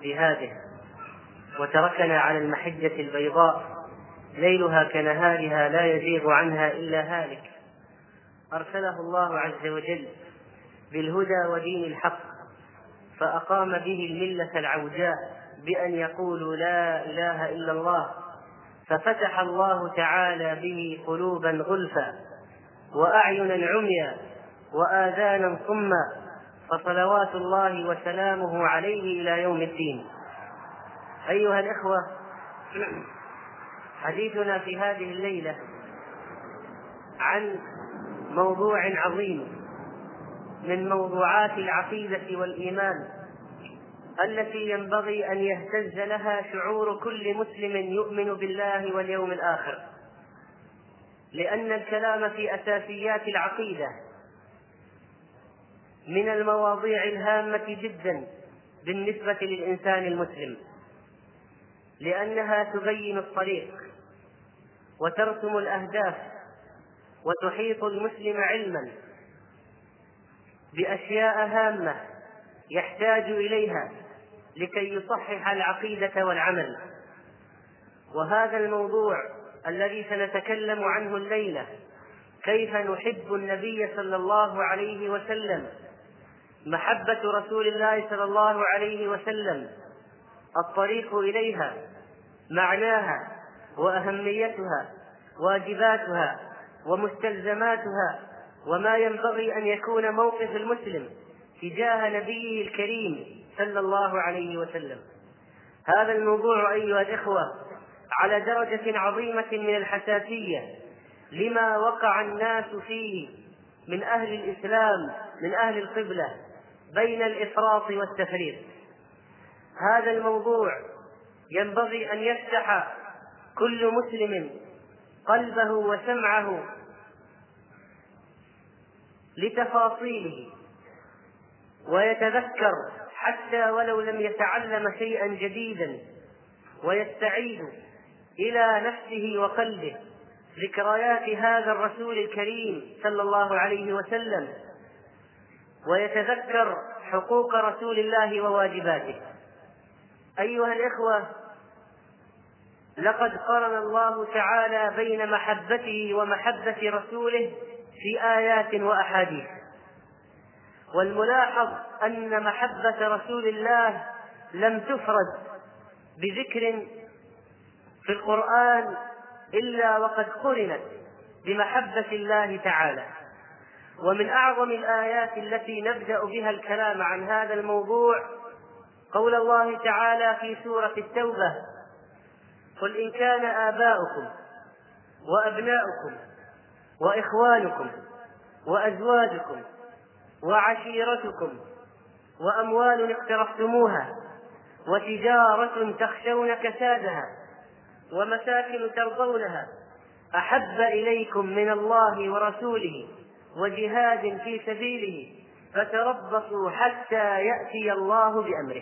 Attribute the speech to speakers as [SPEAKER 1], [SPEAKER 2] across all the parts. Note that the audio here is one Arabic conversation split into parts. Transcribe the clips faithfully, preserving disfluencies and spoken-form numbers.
[SPEAKER 1] جهاده، وتركنا على المحجة البيضاء ليلها كنهارها لا يزيغ عنها إلا هالك. أرسله الله عز وجل بالهدى ودين الحق، فأقام به الملة العوجاء بأن يقولوا لا إله إلا الله، ففتح الله تعالى به قلوبا غلفا وأعينا عميا وآذانا صما، فصلوات الله وسلامه عليه إلى يوم الدين. أيها الإخوة، حديثنا في هذه الليلة عن موضوع عظيم من موضوعات العقيدة والإيمان التي ينبغي أن يهتز لها شعور كل مسلم يؤمن بالله واليوم الآخر، لأن الكلام في أساسيات العقيدة من المواضيع الهامة جدا بالنسبة للإنسان المسلم، لأنها تبين الطريق وترسم الأهداف وتحيط المسلم علما بأشياء هامة يحتاج إليها لكي يصحح العقيدة والعمل. وهذا الموضوع الذي سنتكلم عنه الليلة، كيف نحب النبي صلى الله عليه وسلم، محبة رسول الله صلى الله عليه وسلم، الطريق إليها، معناها وأهميتها، واجباتها ومستلزماتها، وما ينبغي أن يكون موقف المسلم تجاه نبيه الكريم صلى الله عليه وسلم. هذا الموضوع أيها الإخوة على درجة عظيمة من الحساسية لما وقع الناس فيه من أهل الإسلام من أهل القبلة بين الإفراط والتفريط. هذا الموضوع ينبغي أن يفتح كل مسلم قلبه وسمعه لتفاصيله، ويتذكر حتى ولو لم يتعلم شيئا جديدا، ويستعيد إلى نفسه وقلبه ذكريات هذا الرسول الكريم صلى الله عليه وسلم، ويتذكر حقوق رسول الله وواجباته. أيها الإخوة، لقد قرن الله تعالى بين محبته ومحبة رسوله في آيات وأحاديث، والملاحظ أن محبة رسول الله لم تفرد بذكر في القرآن إلا وقد قرنت بمحبة الله تعالى. ومن أعظم الآيات التي نبدأ بها الكلام عن هذا الموضوع قول الله تعالى في سورة التوبة: قل إن كان آباؤكم وأبناؤكم وإخوانكم وأزواجكم وعشيرتكم وأموال اقترفتموها وتجارة تخشون كسادها ومساكن ترضونها أحب إليكم من الله ورسوله وجهاد في سبيله فتربصوا حتى يأتي الله بأمره.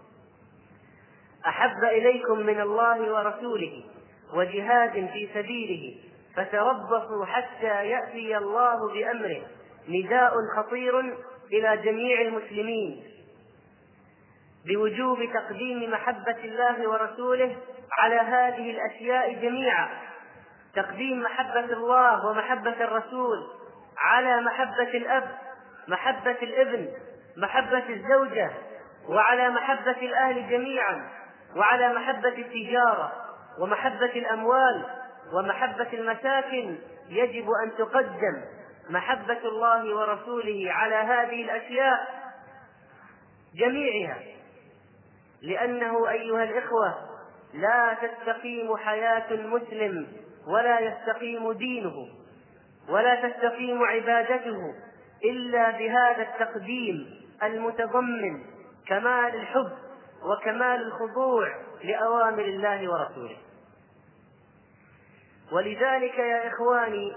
[SPEAKER 1] أحب إليكم من الله ورسوله وجهاد في سبيله فتربصوا حتى يأتي الله بأمره، نداء خطير إلى جميع المسلمين بوجوب تقديم محبة الله ورسوله على هذه الأشياء جميعا، تقديم محبة الله ومحبة الرسول على محبة الأب، محبة الابن، محبة الزوجة، وعلى محبة الأهل جميعا، وعلى محبة التجارة ومحبة الأموال ومحبة المساكن. يجب أن تقدم محبة الله ورسوله على هذه الأشياء جميعها، لأنه أيها الإخوة لا تستقيم حياة المسلم ولا يستقيم دينه ولا تستقيم عبادته إلا بهذا التقديم المتضمن كمال الحب وكمال الخضوع لأوامر الله ورسوله. ولذلك يا إخواني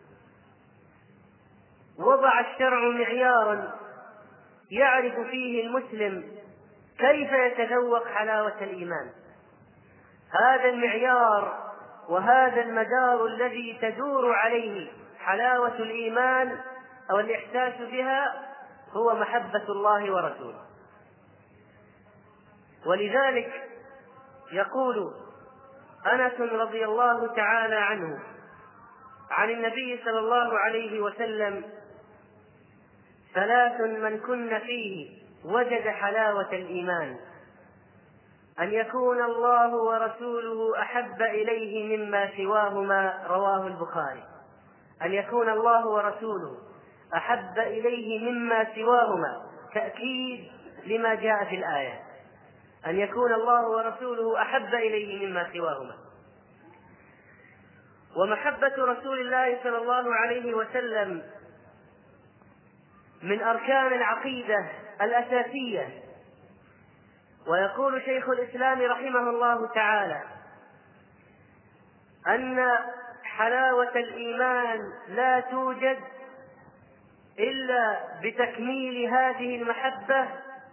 [SPEAKER 1] وضع الشرع معيارا يعرف فيه المسلم كيف يتذوق حلاوة الإيمان. هذا المعيار وهذا المدار الذي تدور عليه حلاوة الإيمان أو الإحساس بها هو محبة الله ورسوله. ولذلك يقول أنس رضي الله تعالى عنه عن النبي صلى الله عليه وسلم: ثلاث من كن فيه وجد حلاوة الإيمان: أن يكون الله ورسوله أحب إليه مما سواهما. رواه البخاري. أن يكون الله ورسوله أحب إليه مما سواهما تأكيد لما جاء في الآية، أن يكون الله ورسوله أحب إليه مما سواهما. ومحبة رسول الله صلى الله عليه وسلم من أركان العقيدة الأساسية. ويقول شيخ الإسلام رحمه الله تعالى أن حلاوة الإيمان لا توجد إلا بتكميل هذه المحبة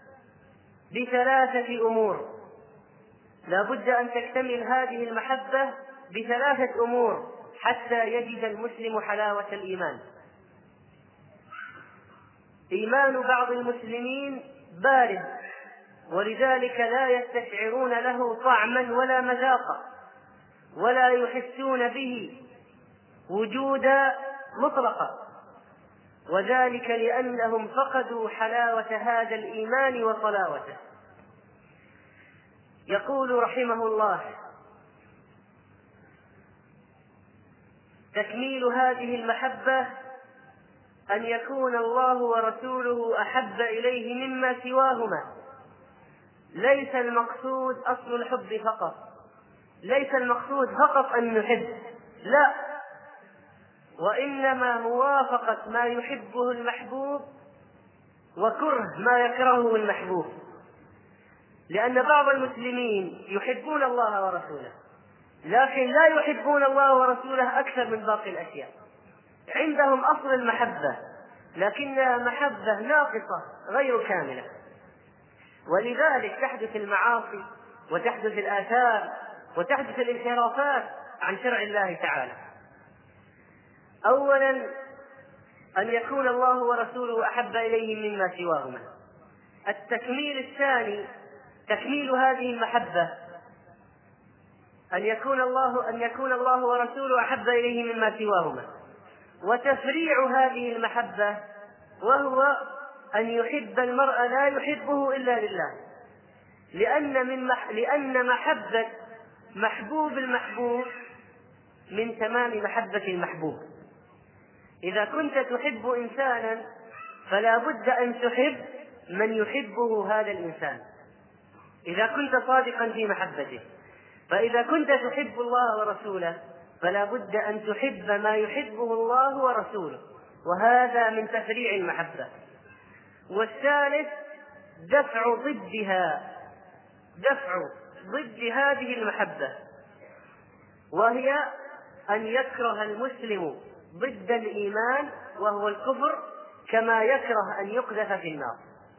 [SPEAKER 1] بثلاثة أمور. لا بد أن تكتمل هذه المحبة بثلاثة أمور حتى يجد المسلم حلاوة الإيمان. إيمان بعض المسلمين بارد، ولذلك لا يستشعرون له طعما ولا مذاقا، ولا يحسون به وجودا مطلقا، وذلك لأنهم فقدوا حلاوة هذا الإيمان وصلاوته. يقول رحمه الله: تكميل هذه المحبة أن يكون الله ورسوله أحب إليه مما سواهما. ليس المقصود أصل الحب فقط، ليس المقصود فقط أن نحب، لا، وإنما موافقة ما يحبه المحبوب وكره ما يكرهه المحبوب. لأن بعض المسلمين يحبون الله ورسوله، لكن لا يحبون الله ورسوله أكثر من باقي الأشياء. عندهم أصل المحبة لكنها محبة ناقصة غير كاملة، ولذلك تحدث المعاصي وتحدث الآثار وتحدث الانحرافات عن شرع الله تعالى. أولا أن يكون الله ورسوله أحب إليه مما سواهما. التكميل الثاني تكميل هذه المحبة أن يكون الله أن يكون الله ورسوله أحب إليه مما سواهما، وتفريع هذه المحبة وهو أن يحب المرء لا يحبه إلا لله، لأن من مح... لأن محبة محبوب المحبوب من تمام محبة المحبوب. إذا كنت تحب إنسانا فلا بد أن تحب من يحبه هذا الإنسان إذا كنت صادقا في محبته. فإذا كنت تحب الله ورسوله فلا بد أن تحب ما يحبه الله ورسوله، وهذا من تفريع المحبة. والثالث دفع ضدها، دفع ضد هذه المحبة، وهي أن يكره المسلم ضد الإيمان وهو الكفر كما يكره أن يقذف في النار.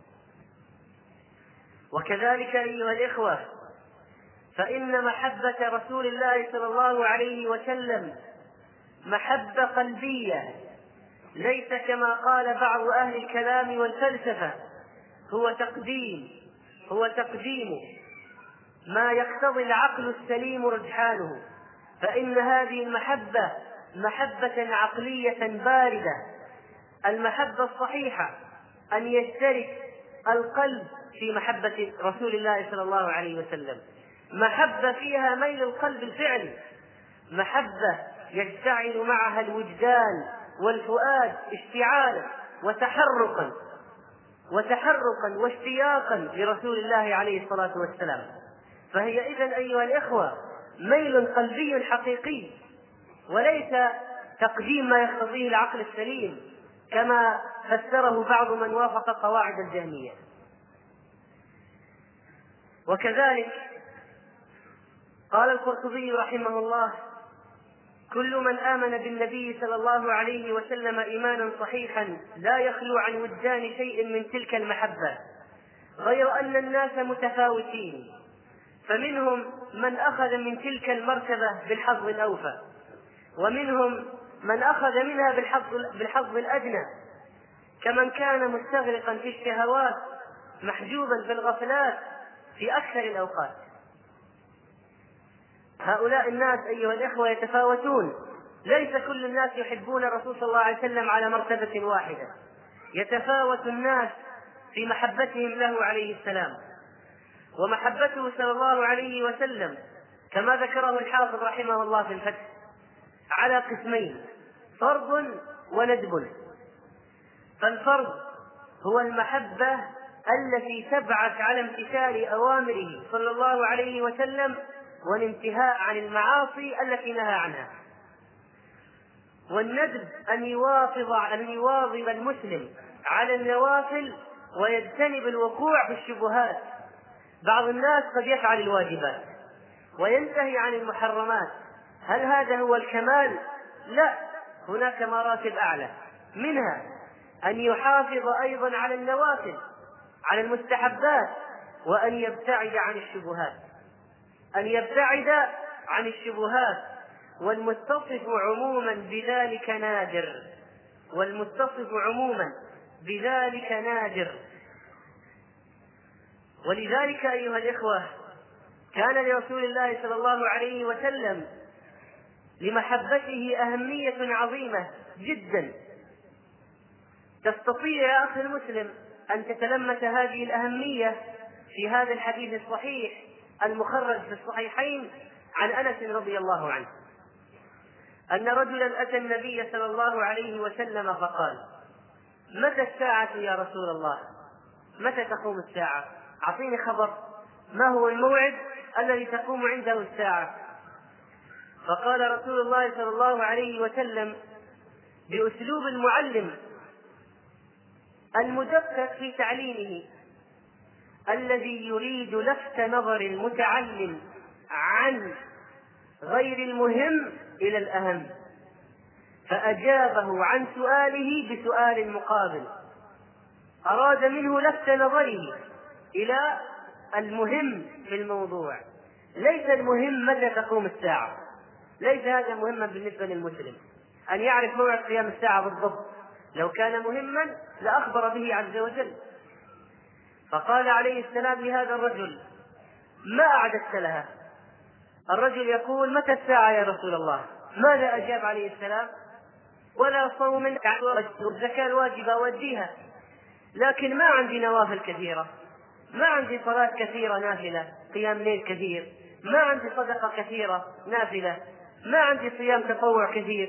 [SPEAKER 1] وكذلك أيها الإخوة، فإن محبة رسول الله صلى الله عليه وسلم محبة قلبية، ليس كما قال بعض أهل الكلام والفلسفة هو تقديم هو تقديم ما يقتضي العقل السليم رجحانه. فإن هذه المحبة محبة عقلية باردة. المحبة الصحيحة أن يشترك القلب في محبة رسول الله صلى الله عليه وسلم، محبة فيها ميل القلب الفعلي، محبة يشتعل معها الوجدان والفؤاد اشتعالا وتحرقا وتحرقا واشتياقا لرسول الله عليه الصلاة والسلام. فهي إذن أيها الإخوة ميل قلبي حقيقي، وليس تقديم ما يقتضيه العقل السليم كما فسره بعض من وافق قواعد الجهمية. وكذلك قال القرطبي رحمه الله: كل من آمن بالنبي صلى الله عليه وسلم إيمانا صحيحا لا يخلو عن وجدان شيء من تلك المحبة، غير أن الناس متفاوتين، فمنهم من أخذ من تلك المرتبة بالحظ الأوفى، ومنهم من أخذ منها بالحظ, بالحظ الأدنى، كمن كان مستغرقا في الشهوات محجوبا في الغفلات في أكثر الأوقات. هؤلاء الناس أيها الإخوة يتفاوتون، ليس كل الناس يحبون الرسول صلى الله عليه وسلم على مرتبة واحدة، يتفاوت الناس في محبتهم له عليه السلام. ومحبته صلى الله عليه وسلم كما ذكره الحافظ رحمه الله في الفتح على قسمين: فرض وندب. فالفرض هو المحبة التي تبعث على امتثال أوامره صلى الله عليه وسلم والانتهاء عن المعاصي التي نهى عنها. والندب أن يواظب أن يواظب المسلم على النوافل ويجتنب الوقوع في الشبهات. بعض الناس قد يفعل الواجبات وينتهي عن المحرمات، هل هذا هو الكمال؟ لا، هناك مراتب أعلى، منها أن يحافظ أيضا على النوافل، على المستحبات، وأن يبتعد عن الشبهات أن يبتعد عن الشبهات والمتصف عموما بذلك نادر والمتصف عموما بذلك نادر ولذلك أيها الإخوة كان لرسول الله صلى الله عليه وسلم لمحبته أهمية عظيمة جدا. تستطيع يا أخي المسلم أن تتلمس هذه الأهمية في هذا الحديث الصحيح المخرج في الصحيحين عن أنس رضي الله عنه أن رجلا أتى النبي صلى الله عليه وسلم فقال: متى الساعة يا رسول الله؟ متى تقوم الساعة؟ أعطيني خبر، ما هو الموعد الذي تقوم عنده الساعة؟ فقال رسول الله صلى الله عليه وسلم بأسلوب المعلم المدقق في تعليمه الذي يريد لفت نظر المتعلم عن غير المهم إلى الأهم، فأجابه عن سؤاله بسؤال مقابل، أراد منه لفت نظره إلى المهم في الموضوع. ليس المهم متى تقوم الساعة، ليس هذا مهما بالنسبة للمسلم أن يعرف موعد قيام الساعة بالضبط، لو كان مهما لأخبر به عز وجل. فقال عليه السلام لهذا الرجل: ما أعددت لها؟ الرجل يقول: متى الساعة يا رسول الله؟ ماذا أجاب عليه السلام؟ ولا صوم والزكاة الواجبة أوديها، لكن ما عندي نوافل كثيرة، ما عندي صلاة كثيرة نافلة، قيام ليل كثير، ما عندي صدقة كثيرة نافلة، ما عندي صيام تطوع كثير،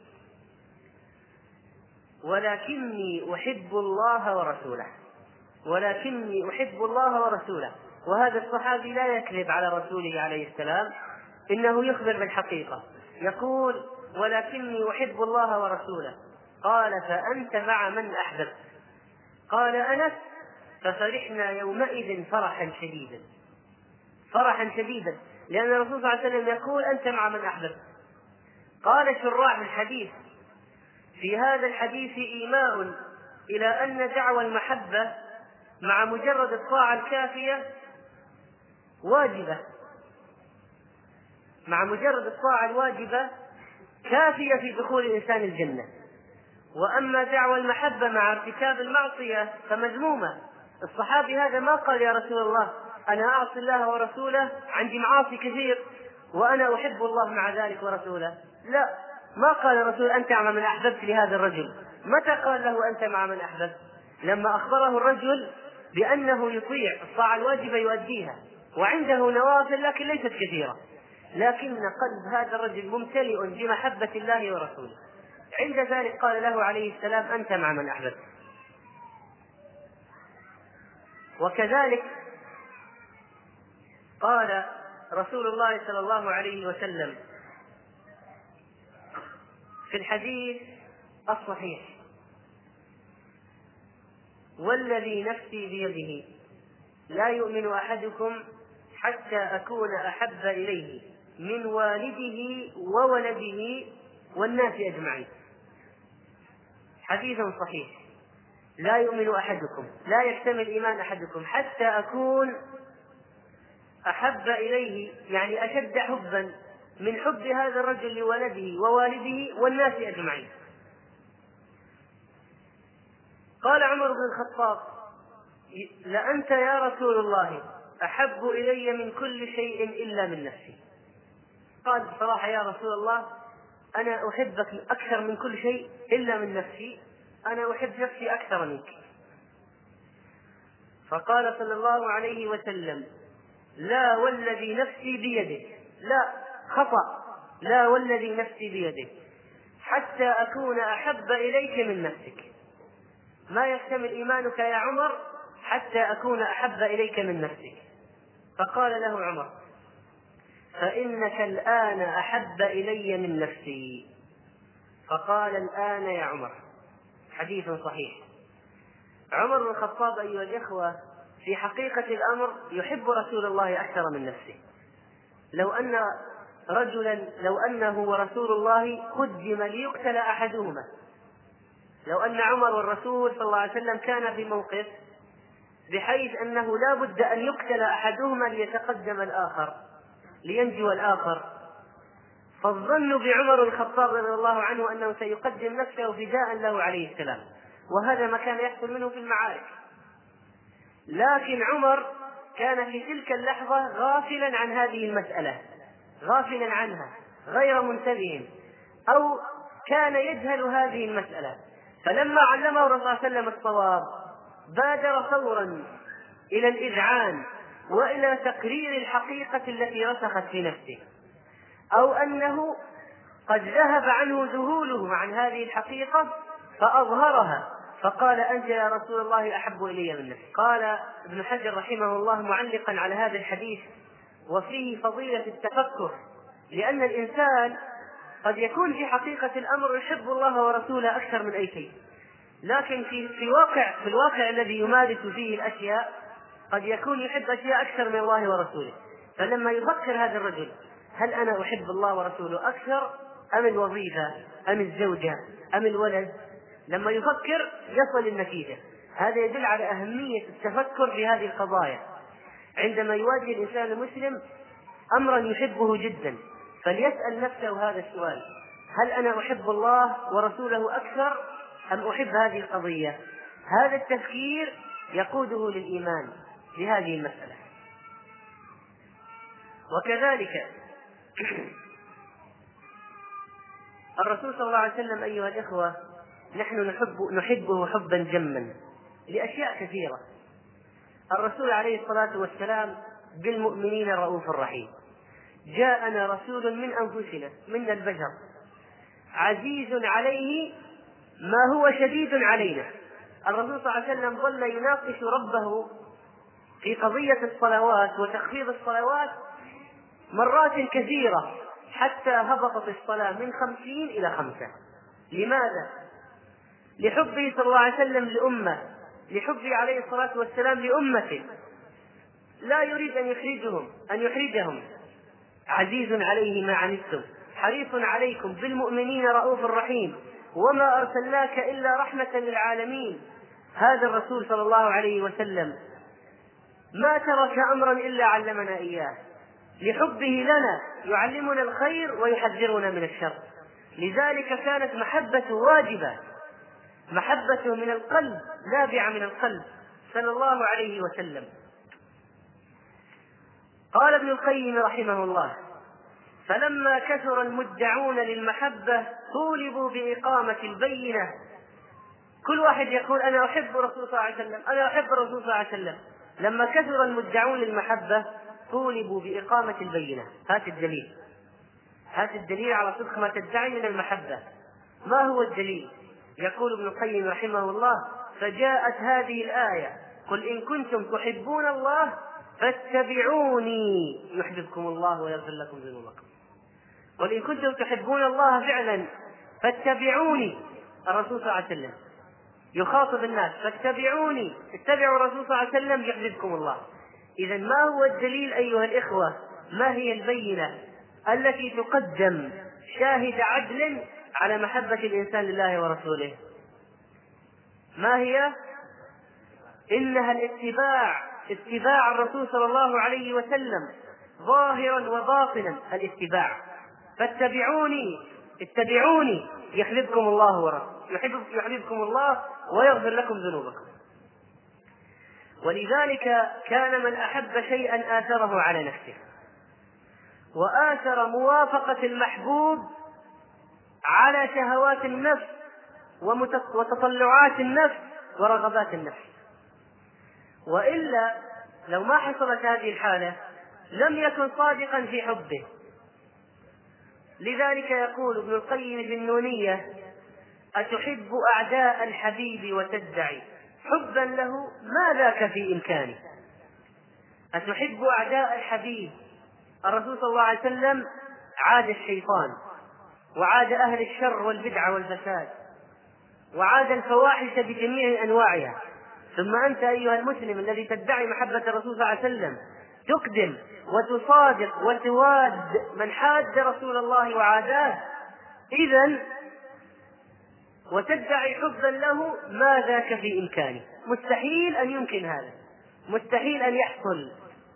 [SPEAKER 1] ولكني أحب الله ورسوله ولكني أحب الله ورسوله. وهذا الصحابي لا يكذب على رسوله عليه السلام، إنه يخبر بالحقيقة، يقول: ولكني أحب الله ورسوله. قال: فأنت مع من أحببت. قال أنس: ففرحنا يومئذ فرحا شديدا فرحا شديدا لأن الرسول صلى الله عليه وسلم يقول: أنت مع من أحببت. قال شراح الحديث: في هذا الحديث إيماء إلى أن دعوى المحبة مع مجرد الطاعة الكافية واجبة مع مجرد الطاعة الواجبة كافية في دخول الإنسان الجنة، وأما دعوى المحبة مع ارتكاب المعصية فمذمومة. الصحابي هذا ما قال: يا رسول الله أنا أعصي الله ورسوله، عندي معاصي كثير وأنا أحب الله مع ذلك ورسوله. لا، ما قال الرسول: أنت مع من أحببت لهذا الرجل. متى قال له أنت مع من أحببت؟ لما أخبره الرجل بأنه يطيع الطاعة الواجبة يؤديها وعنده نوافل لكن ليست كثيرة، لكن قلب هذا الرجل ممتلئ بمحبة الله ورسوله. عند ذلك قال له عليه السلام: أنت مع من أحببت. وكذلك قال رسول الله صلى الله عليه وسلم في الحديث الصحيح: والذي نفسي بيده لا يؤمن أحدكم حتى أكون أحب إليه من والده وولده والناس أجمعين. حديث صحيح: لا يؤمن أحدكم، لا يكتمل إيمان أحدكم حتى أكون أحب إليه، يعني أشد حبا من حب هذا الرجل لولده ووالده والناس أجمعين. قال عمر بن الخطاب: لأنت يا رسول الله أحب إلي من كل شيء إلا من نفسي. قال بصراحة يا رسول الله أنا أحبك أكثر من كل شيء إلا من نفسي، أنا أحب نفسي أكثر منك. فقال صلى الله عليه وسلم لا والذي نفسي بيده، لا خطأ، لا والذي نفسي بيده حتى أكون أحب إليك من نفسك. ما يكتمل إيمانك يا عمر حتى أكون أحب إليك من نفسك. فقال له عمر فإنك الآن أحب إلي من نفسي. فقال الآن يا عمر. حديث صحيح. عمر بن الخطاب أيها الإخوة في حقيقة الأمر يحب رسول الله أكثر من نفسه. لو أن رجلا لو أنه ورسول الله قدم ليقتل أحدهما، لو أن عمر والرسول صلى الله عليه وسلم كان في موقف بحيث أنه لا بد أن يقتل أحدهما ليتقدم الآخر لينجو الآخر، فالظن بعمر الخطاب رضي الله عنه أنه سيقدم نفسه فداء له عليه السلام، وهذا ما كان يحصل منه في المعارك. لكن عمر كان في تلك اللحظة غافلا عن هذه المسألة، غافلا عنها غير منتبه، أو كان يجهل هذه المسألة. فلما علمه الرسول صلى الله عليه وسلم الصواب بادر فورا إلى الإذعان وإلى تقرير الحقيقة التي رسخت في نفسه، أو أنه قد ذهب عنه ذهوله عن هذه الحقيقة فأظهرها، فقال أنت يا رسول الله أحب إلي من نفسي. قال ابن حجر رحمه الله معلقا على هذا الحديث وفيه فضيلة التفكر، لأن الإنسان قد يكون في حقيقة الأمر يحب الله ورسوله أكثر من أي شيء، لكن في, في, واقع في الواقع الذي يمارس فيه الأشياء قد يكون يحب أشياء أكثر من الله ورسوله. فلما يفكر هذا الرجل هل أنا أحب الله ورسوله أكثر أم الوظيفة أم الزوجة أم الولد، لما يفكر يصل النتيجة. هذا يدل على أهمية التفكر في هذه القضايا عندما يواجه الإنسان المسلم أمرا يحبه جدا، فليسأل نفسه هذا السؤال: هل أنا أحب الله ورسوله أكثر أم أحب هذه القضية؟ هذا التفكير يقوده للإيمان بهذه المسألة. وكذلك الرسول صلى الله عليه وسلم أيها الإخوة نحن نحب نحبه حبا جما لأشياء كثيرة. الرسول عليه الصلاة والسلام بالمؤمنين رؤوف رحيم. جاءنا رسول من أنفسنا من البشر عزيز عليه ما هو شديد علينا. الرسول صلى الله عليه وسلم ظل يناقش ربه في قضية الصلوات وتخفيض الصلوات مرات كثيرة حتى هبطت الصلاة من خمسين إلى خمسة. لماذا؟ لحبه صلى الله عليه وسلم لأمة، لحبه عليه الصلاة والسلام لأمته، لا يريد أن يحرجهم أن يحرجهم عزيز عليه ما عنتم حريص عليكم بالمؤمنين رؤوف رحيم وما أرسلناك إلا رحمة للعالمين. هذا الرسول صلى الله عليه وسلم ما ترك أمرا إلا علمنا إياه، لحبه لنا يعلمنا الخير ويحذرنا من الشر. لذلك كانت محبته واجبة، محبته من القلب نابعة من القلب صلى الله عليه وسلم. قال ابن القيم رحمه الله: فلما كثر المدعون للمحبة طولبوا بإقامة البينة. كل واحد يقول أنا أحب الرسول صلى الله عليه وسلم، أنا أحب الرسول صلى الله عليه وسلم. لما كثر المدعون للمحبة طولبوا بإقامة البينة. هات الدليل، هات الدليل على صدق ما تدعي من المحبة. ما هو الدليل؟ يقول ابن القيم رحمه الله: فجاءت هذه الآية: قل إن كنتم تحبون الله فاتبعوني يحببكم الله ويغفر لكم ذنوبكم. قل إن كنتم تحبون الله فعلا فاتبعوني. الرسول صلى الله عليه وسلم يخاطب الناس: فاتبعوني، اتبعوا الرسول صلى الله عليه وسلم يحببكم الله. إذن ما هو الدليل أيها الإخوة؟ ما هي البينة التي تقدم شاهد عدل على محبة الإنسان لله ورسوله؟ ما هي؟ إنها الاتباع، اتباع الرسول صلى الله عليه وسلم ظاهرا وباطنا. الاتباع، فاتبعوني، اتبعوني يحببكم الله ورسوله، يحببكم الله ويغفر لكم ذنوبكم. ولذلك كان من أحب شيئا آثره على نفسه، وآثر موافقة المحبوب على شهوات النفس وتطلعات النفس ورغبات النفس. وإلا لو ما حصلت هذه الحالة لم يكن صادقا في حبه. لذلك يقول ابن القيم في النونية: أتحب أعداء الحبيب وتدعي حبا له ما ذاك في إمكانه. أتحب أعداء الحبيب، الرسول صلى الله عليه وسلم عاد الشيطان، وعاد أهل الشر والبدع والفساد، وعاد الفواحش بجميع أنواعها، ثم أنت أيها المسلم الذي تدعي محبة الرسول صلى الله عليه وسلم تقدم وتصادق وتواد من حاد رسول الله وعاداه، إذن وتدعي حبا له ما ذاك في إمكانه. مستحيل أن يمكن هذا، مستحيل أن يحصل.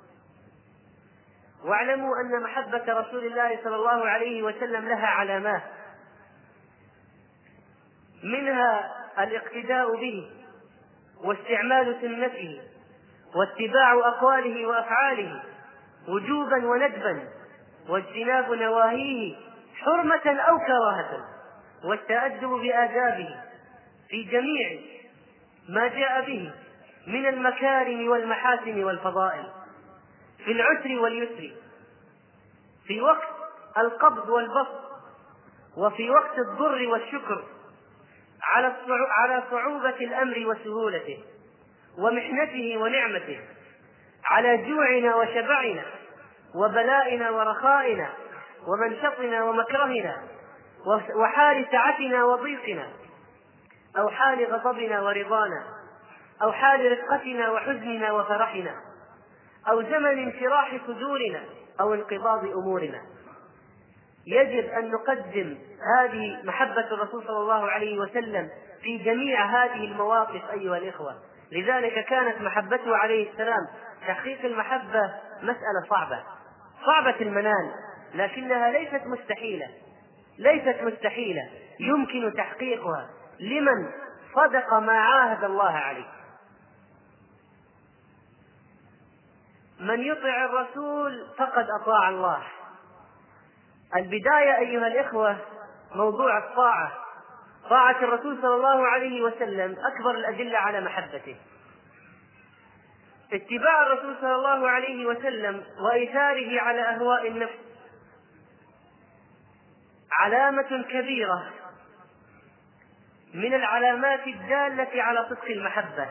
[SPEAKER 1] واعلموا أن محبة رسول الله صلى الله عليه وسلم لها علامات، منها الاقتداء به واستعمال سنته واتباع أقواله وأفعاله وجوبا وندبا، واجتناب نواهيه حرمة أو كراهة، والتأدب بآدابه في جميع ما جاء به من المكارم والمحاسن والفضائل، في العسر واليسر، في وقت القبض والبسط، وفي وقت الضر والشكر، على صعوبة الأمر وسهولته، ومحنته ونعمته، على جوعنا وشبعنا، وبلائنا ورخائنا، ومنشطنا ومكرهنا، وحال سعتنا وضيقنا، أو حال غضبنا ورضانا، أو حال رقتنا وحزننا وفرحنا، أو زمن انشراح صدورنا أو انقباض أمورنا. يجب أن نقدم هذه محبة الرسول صلى الله عليه وسلم في جميع هذه المواقف أيها الإخوة. لذلك كانت محبته عليه السلام، تحقيق المحبة مسألة صعبة صعبة المنال، لكنها ليست مستحيلة ليست مستحيلة يمكن تحقيقها لمن صدق ما عاهد الله عليه. من يطع الرسول فقد أطاع الله. البداية أيها الإخوة موضوع الطاعة، طاعة الرسول صلى الله عليه وسلم أكبر الأدلة على محبته. اتباع الرسول صلى الله عليه وسلم وإيثاره على أهواء النفس علامة كبيرة من العلامات الدالة على صدق المحبة.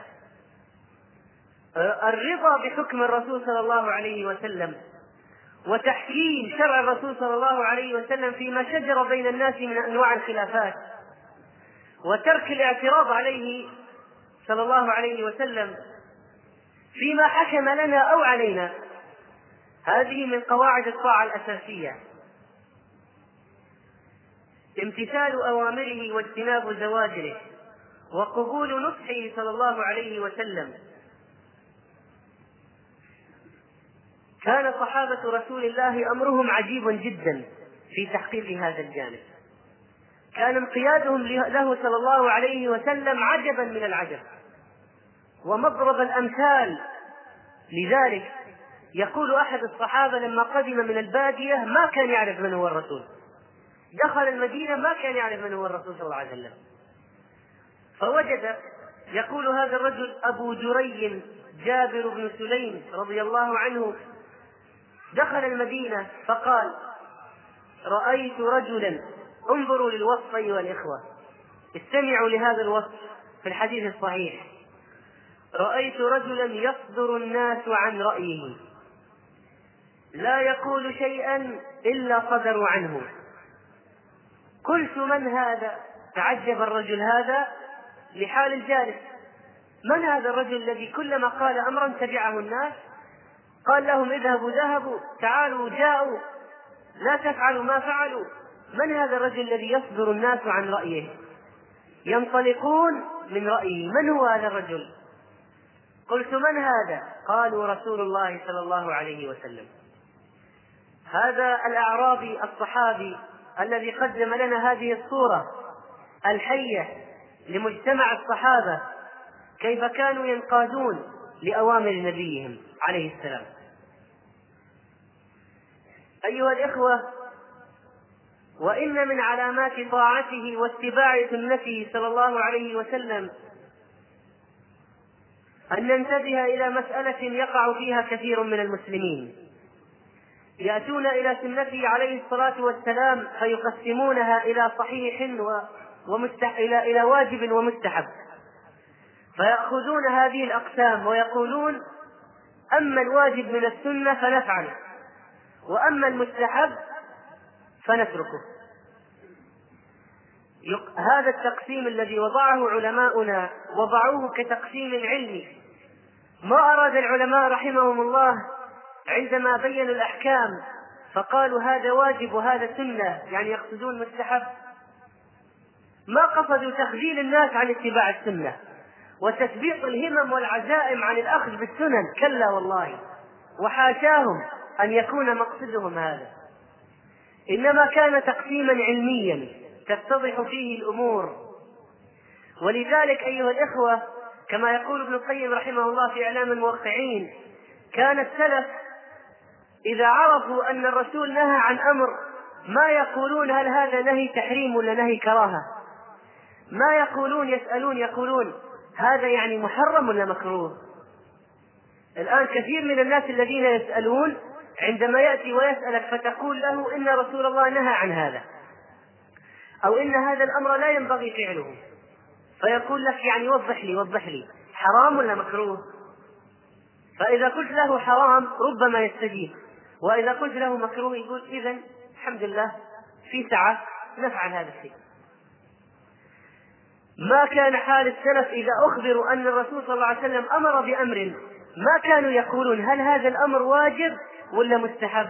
[SPEAKER 1] الرضا بحكم الرسول صلى الله عليه وسلم وتحكيم شرع الرسول صلى الله عليه وسلم فيما شجر بين الناس من أنواع الخلافات، وترك الاعتراض عليه صلى الله عليه وسلم فيما حكم لنا أو علينا، هذه من قواعد الطاعة الأساسية. امتثال أوامره واجتناب زواجره، وقبول نصحه صلى الله عليه وسلم. كان صحابة رسول الله أمرهم عجيب جدا في تحقيق هذا الجانب، كان انقيادهم له صلى الله عليه وسلم عجبا من العجب ومضرب الأمثال. لذلك يقول أحد الصحابة لما قدم من البادية ما كان يعرف من هو الرسول، دخل المدينة ما كان يعرف من هو الرسول صلى الله عليه وسلم، فوجد يقول هذا الرجل أبو جري جابر بن سليم رضي الله عنه دخل المدينة فقال: رأيت رجلا، انظروا للوصف أيها الإخوة، استمعوا لهذا الوصف في الحديث الصحيح: رأيت رجلا يصدر الناس عن رأيه لا يقول شيئا إلا صدروا عنه. قلت: من هذا؟ تعجب الرجل هذا لحال الجالس، من هذا الرجل الذي كلما قال أمرا تبعه الناس؟ قال لهم: اذهبوا ذهبوا، تعالوا جاءوا، لا تفعلوا ما فعلوا. من هذا الرجل الذي يصدر الناس عن رأيه، ينطلقون من رأيه؟ من هو هذا الرجل؟ قلت: من هذا؟ قالوا: رسول الله صلى الله عليه وسلم. هذا الأعرابي الصحابي الذي قدم لنا هذه الصورة الحية لمجتمع الصحابة، كيف كانوا ينقادون لأوامر نبيهم عليه السلام. أيها الإخوة، وإن من علامات طاعته واتباع سنته صلى الله عليه وسلم أن ننتبه إلى مسألة يقع فيها كثير من المسلمين، يأتون إلى سنته عليه الصلاة والسلام فيقسمونها إلى صحيح ومستح... إلى... إلى واجب ومستحب، فيأخذون هذه الأقسام ويقولون أما الواجب من السنة فنفعله، وأما المستحب فنتركه. هذا التقسيم الذي وضعه علماؤنا وضعوه كتقسيم علمي، ما أراد العلماء رحمهم الله عندما بينوا الأحكام فقالوا هذا واجب وهذا سنة يعني يقصدون مستحب، ما قصدوا تخذيل الناس عن اتباع السنة وتثبيط الهمم والعزائم عن الأخذ بالسنن، كلا والله، وحاشاهم أن يكون مقصدهم هذا، إنما كان تقسيما علميا تتضح فيه الأمور. ولذلك أيها الإخوة، كما يقول ابن القيم رحمه الله في إعلام الموقعين، كان السلف إذا عرفوا أن الرسول نهى عن أمر ما يقولون هل هذا نهي تحريم ولا نهي كراهة، ما يقولون، يسألون يقولون هذا يعني محرم ولا مكروه. الآن كثير من الناس الذين يسألون عندما يأتي ويسألك فتقول له إن رسول الله نهى عن هذا، أو إن هذا الأمر لا ينبغي فعله، فيقول لك يعني وضح لي وضح لي حرام ولا مكروه. فإذا قلت له حرام ربما يستجيب، وإذا قلت له مكروه يقول إذن الحمد لله في سعة نفعل هذا الشيء. ما كان حال السلف إذا أخبروا أن الرسول صلى الله عليه وسلم أمر بأمر ما كانوا يقولون هل هذا الأمر واجب ولا مستحب،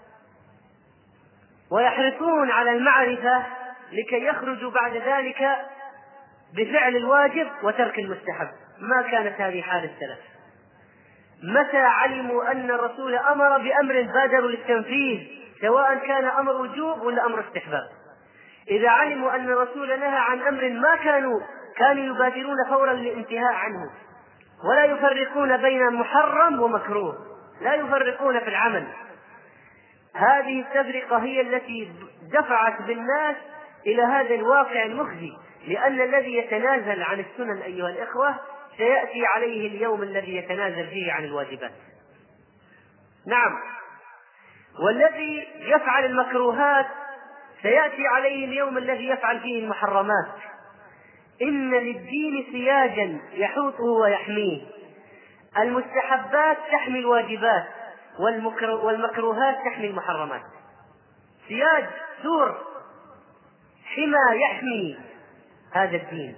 [SPEAKER 1] ويحرصون على المعرفة لكي يخرجوا بعد ذلك بفعل الواجب وترك المستحب. ما كانت هذه حال السلف. متى علموا أن الرسول أمر بأمر بادروا للتنفيذ، سواء كان أمر وجوب ولا أمر استحباب. إذا علموا أن الرسول نهى عن أمر ما كانوا كانوا يبادرون فورا للانتهاء عنه، ولا يفرقون بين محرم ومكروه، لا يفرقون في العمل. هذه التفرقة هي التي دفعت بالناس إلى هذا الواقع المخزي، لأن الذي يتنازل عن السنن أيها الإخوة سيأتي عليه اليوم الذي يتنازل فيه عن الواجبات. نعم، والذي يفعل المكروهات سيأتي عليه اليوم الذي يفعل فيه المحرمات. إن للدين سياجا يحوطه ويحميه، المستحبات تحمي الواجبات والمكروهات تحمي المحرمات. سياج سور حمى يحمي هذا الدين.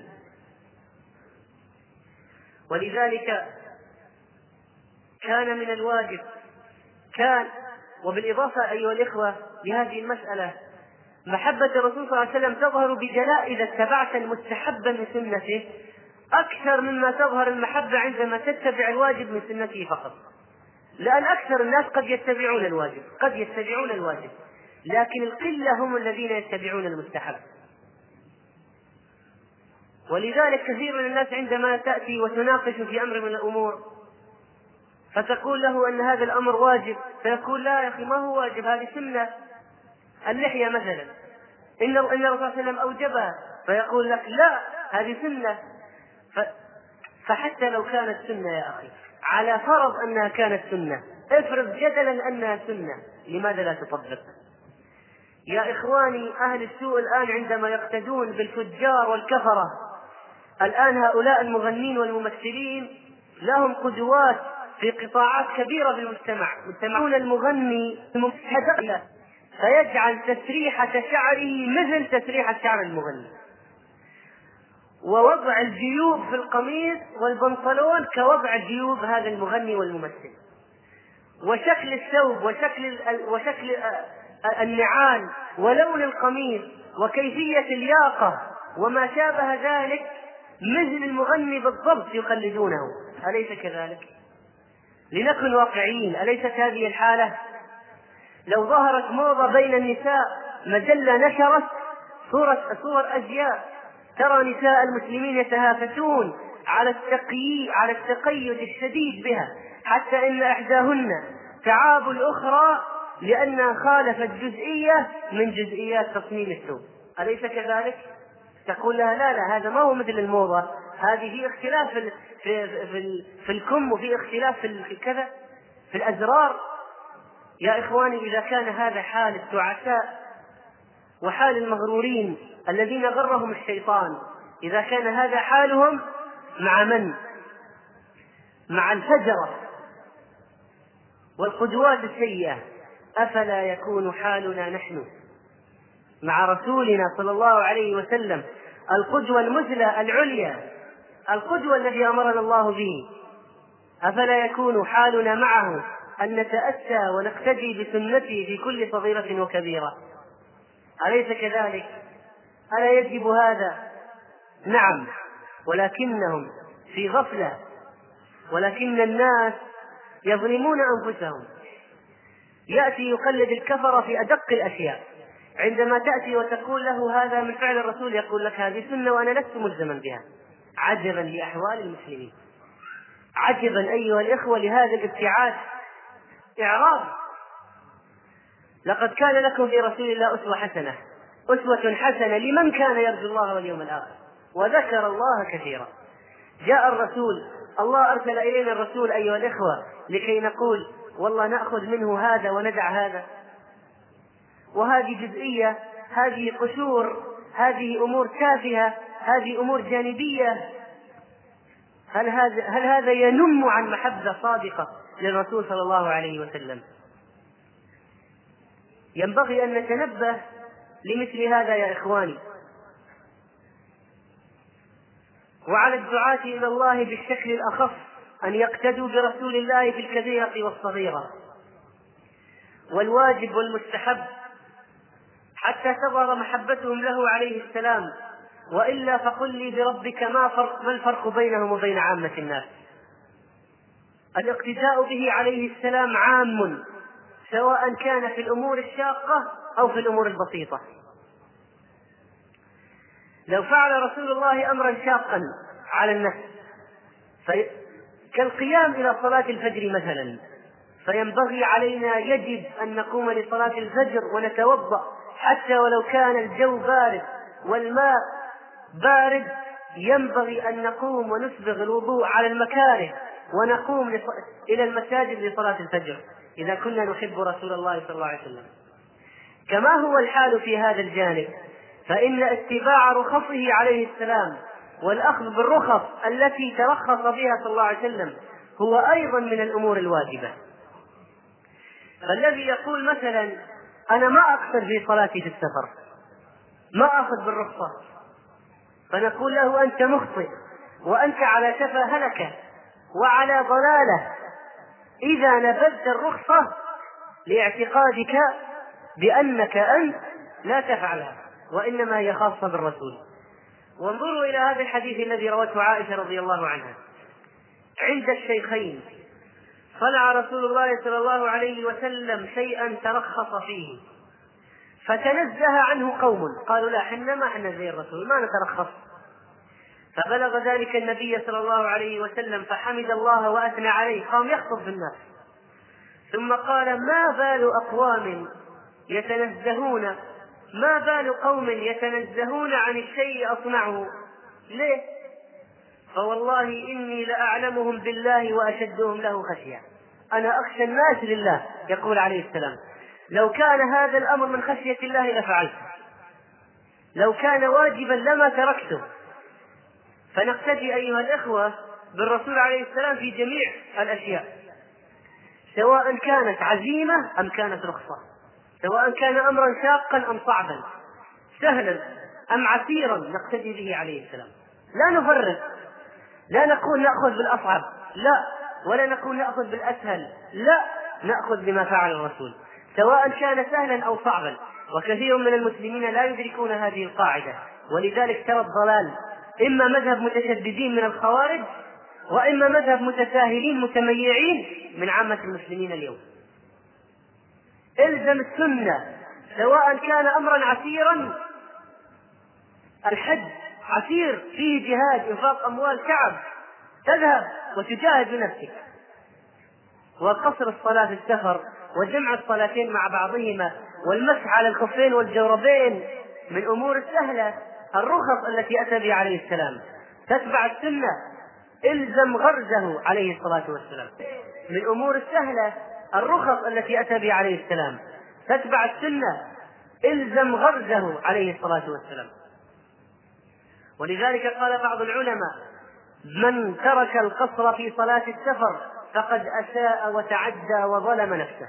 [SPEAKER 1] ولذلك كان من الواجب كان وبالإضافة أيها الإخوة لهذه المسألة محبة الرسول صلى الله عليه وسلم تظهر بجلاء إذا اتبعت المستحب من سنته أكثر مما تظهر المحبة عندما تتبع الواجب من سنته فقط، لأن أكثر الناس قد يتبعون الواجب قد يتبعون الواجب لكن القلة هم الذين يتبعون المستحب. ولذلك كثير من الناس عندما تأتي وتناقش في أمر من الأمور فتقول له أن هذا الأمر واجب، فيقول لا يا أخي ما هو واجب، هذه سنة. اللحية مثلا إن الرسول صلى الله عليه وسلم أوجبها، فيقول لك لا هذه سنة. ف... فحتى لو كانت سنة يا أخي، على فرض أنها كانت سنة، افرض جدلا أنها سنة، لماذا لا تطبق؟ يا إخواني، أهل السوء الآن عندما يقتدون بالفجار والكفرة، الآن هؤلاء المغنين والممثلين لهم قدوات في قطاعات كبيرة بالمجتمع، يتبعون المغني الممثل فيجعل تسريحة شعره مثل تسريحة شعر المغني، ووضع الجيوب في القميص والبنطلون كوضع جيوب هذا المغني والممثل، وشكل الثوب وشكل وشكل النعال ولون القميص وكيفية الياقة وما شابه ذلك مثل المغني بالضبط يقلدونه. أليس كذلك؟ لنكن واقعيين، أليست هذه الحالة؟ لو ظهرت موضة بين النساء، مجلة نشرت صورة صور أزياء، ترى نساء المسلمين يتهافتون على التقييد على التقيد الشديد بها، حتى إن إحداهن تعاب الأخرى لأنها خالفت جزئية من جزئيات تصميم الثوب. أليس كذلك؟ تقول لها لا لا هذا ما هو مثل الموضة، هذه في اختلاف في في في, في الكم، وفي اختلاف في كذا في الأزرار. يا إخواني، إذا كان هذا حال التعساء وحال المغرورين الذين غرهم الشيطان، إذا كان هذا حالهم مع من؟ مع الفجرة والقدوات السيئة، أفلا يكون حالنا نحن مع رسولنا صلى الله عليه وسلم القدوة المثلى العليا، القدوة الذي أمرنا الله به؟ أفلا يكون حالنا معه أن نتأسى ونقتدي بسنته في كل صغيرة وكبيرة؟ أليس كذلك؟ ألا يجب هذا؟ نعم، ولكنهم في غفلة، ولكن الناس يظلمون أنفسهم. يأتي يقلد الكفر في أدق الأشياء، عندما تأتي وتقول له هذا من فعل الرسول يقول لك هذه سنة وأنا لست ملزما بها. عجبا لأحوال المسلمين، عجبا أيها الإخوة لهذا الابتعاد، إعراض. لقد كان لكم في رسول الله أسوة حسنة، أسوة حسنة لمن كان يرجو الله واليوم الآخر وذكر الله كثيرا. جاء الرسول، الله أرسل إلينا الرسول أيها الإخوة لكي نقول والله نأخذ منه هذا وندع هذا، وهذه جزئية، هذه قشور، هذه أمور تافهة، هذه أمور جانبية. هل هذا هل هذا ينم عن محبة صادقة للرسول صلى الله عليه وسلم؟ ينبغي أن نتنبه لمثل هذا يا إخواني. وعلى الدعاة إلى الله بالشكل الأخص أن يقتدوا برسول الله في الكبيرة والصغيرة والواجب والمستحب حتى تظهر محبتهم له عليه السلام، وإلا فقل لي بربك ما, فرق ما الفرق بينهم وبين عامة الناس؟ الاقتداء به عليه السلام عام، سواء كان في الأمور الشاقة أو في الأمور البسيطة. لو فعل رسول الله أمرا شاقا على النفس في... كالقيام إلى صلاة الفجر مثلا، فينبغي علينا يجب أن نقوم لصلاة الفجر ونتوضأ حتى ولو كان الجو بارد والماء بارد، ينبغي أن نقوم ونسبغ الوضوء على المكاره ونقوم لص... إلى المساجد لصلاة الفجر إذا كنا نحب رسول الله صلى الله عليه وسلم. كما هو الحال في هذا الجانب، فإن اتباع رخصه عليه السلام والأخذ بالرخص التي ترخص بها صلى الله عليه وسلم هو أيضا من الأمور الواجبة. فالذي يقول مثلا أنا ما أقصر في صلاتي في السفر، ما أخذ بالرخصة، فنقول له أنت مخطئ وأنت على شفا هلكة وعلى ضلالة إذا نبذت الرخصة لاعتقادك بأنك أنت لا تفعلها، وإنما هي خاصة بالرسول. وانظروا إلى هذا الحديث الذي روته عائشة رضي الله عنها عند الشيخين: صنع رسول الله صلى الله عليه وسلم شيئا ترخص فيه فتنزه عنه قوم، قالوا لا حنا ما حنا زي الرسول ما نترخص، فبلغ ذلك النبي صلى الله عليه وسلم فحمد الله وأثنى عليه، قام يخطب بالناس ثم قال: ما بال أقوام يتنزهون ما بال قوم يتنزهون عن الشيء أصنعه؟ ليه؟ فوالله إني لأعلمهم بالله وأشدهم له خشية، أنا أخشى الناس لله، يقول عليه السلام. لو كان هذا الأمر من خشية الله لفعلته، لو كان واجبا لما تركته. فنقتدي أيها الإخوة بالرسول عليه السلام في جميع الأشياء، سواء كانت عزيمة أم كانت رخصة، سواء كان أمرا شاقا أم صعبا، سهلا أم عسيرا، نقتدي به عليه السلام. لا نفرق، لا نقول نأخذ بالأصعب، لا، ولا نقول نأخذ بالأسهل، لا، نأخذ بما فعل الرسول سواء كان سهلا أو صعبا. وكثير من المسلمين لا يدركون هذه القاعدة، ولذلك ترى الضلال إما مذهب متشددين من الخوارج، وإما مذهب متساهلين متميعين من عامة المسلمين اليوم. إلزم السنة سواء كان أمرا عسيرا، الحج عسير فيه جهاد إنفاق أموال تعب، تذهب وتجاهد بنفسك. وقصر الصلاة في السفر وجمع الصلاتين مع بعضهما والمسح على الخفين والجوربين من أمور السهلة، الرخص التي أتى بها عليه السلام. تتبع السنة، إلزم غرزه عليه الصلاة والسلام. من أمور السهلة الرخص التي أتى بها عليه السلام. تتبع السنة، إلزم غرزه عليه الصلاة والسلام. ولذلك قال بعض العلماء: من ترك القصر في صلاة السفر فقد أساء وتعدى وظلم نفسه.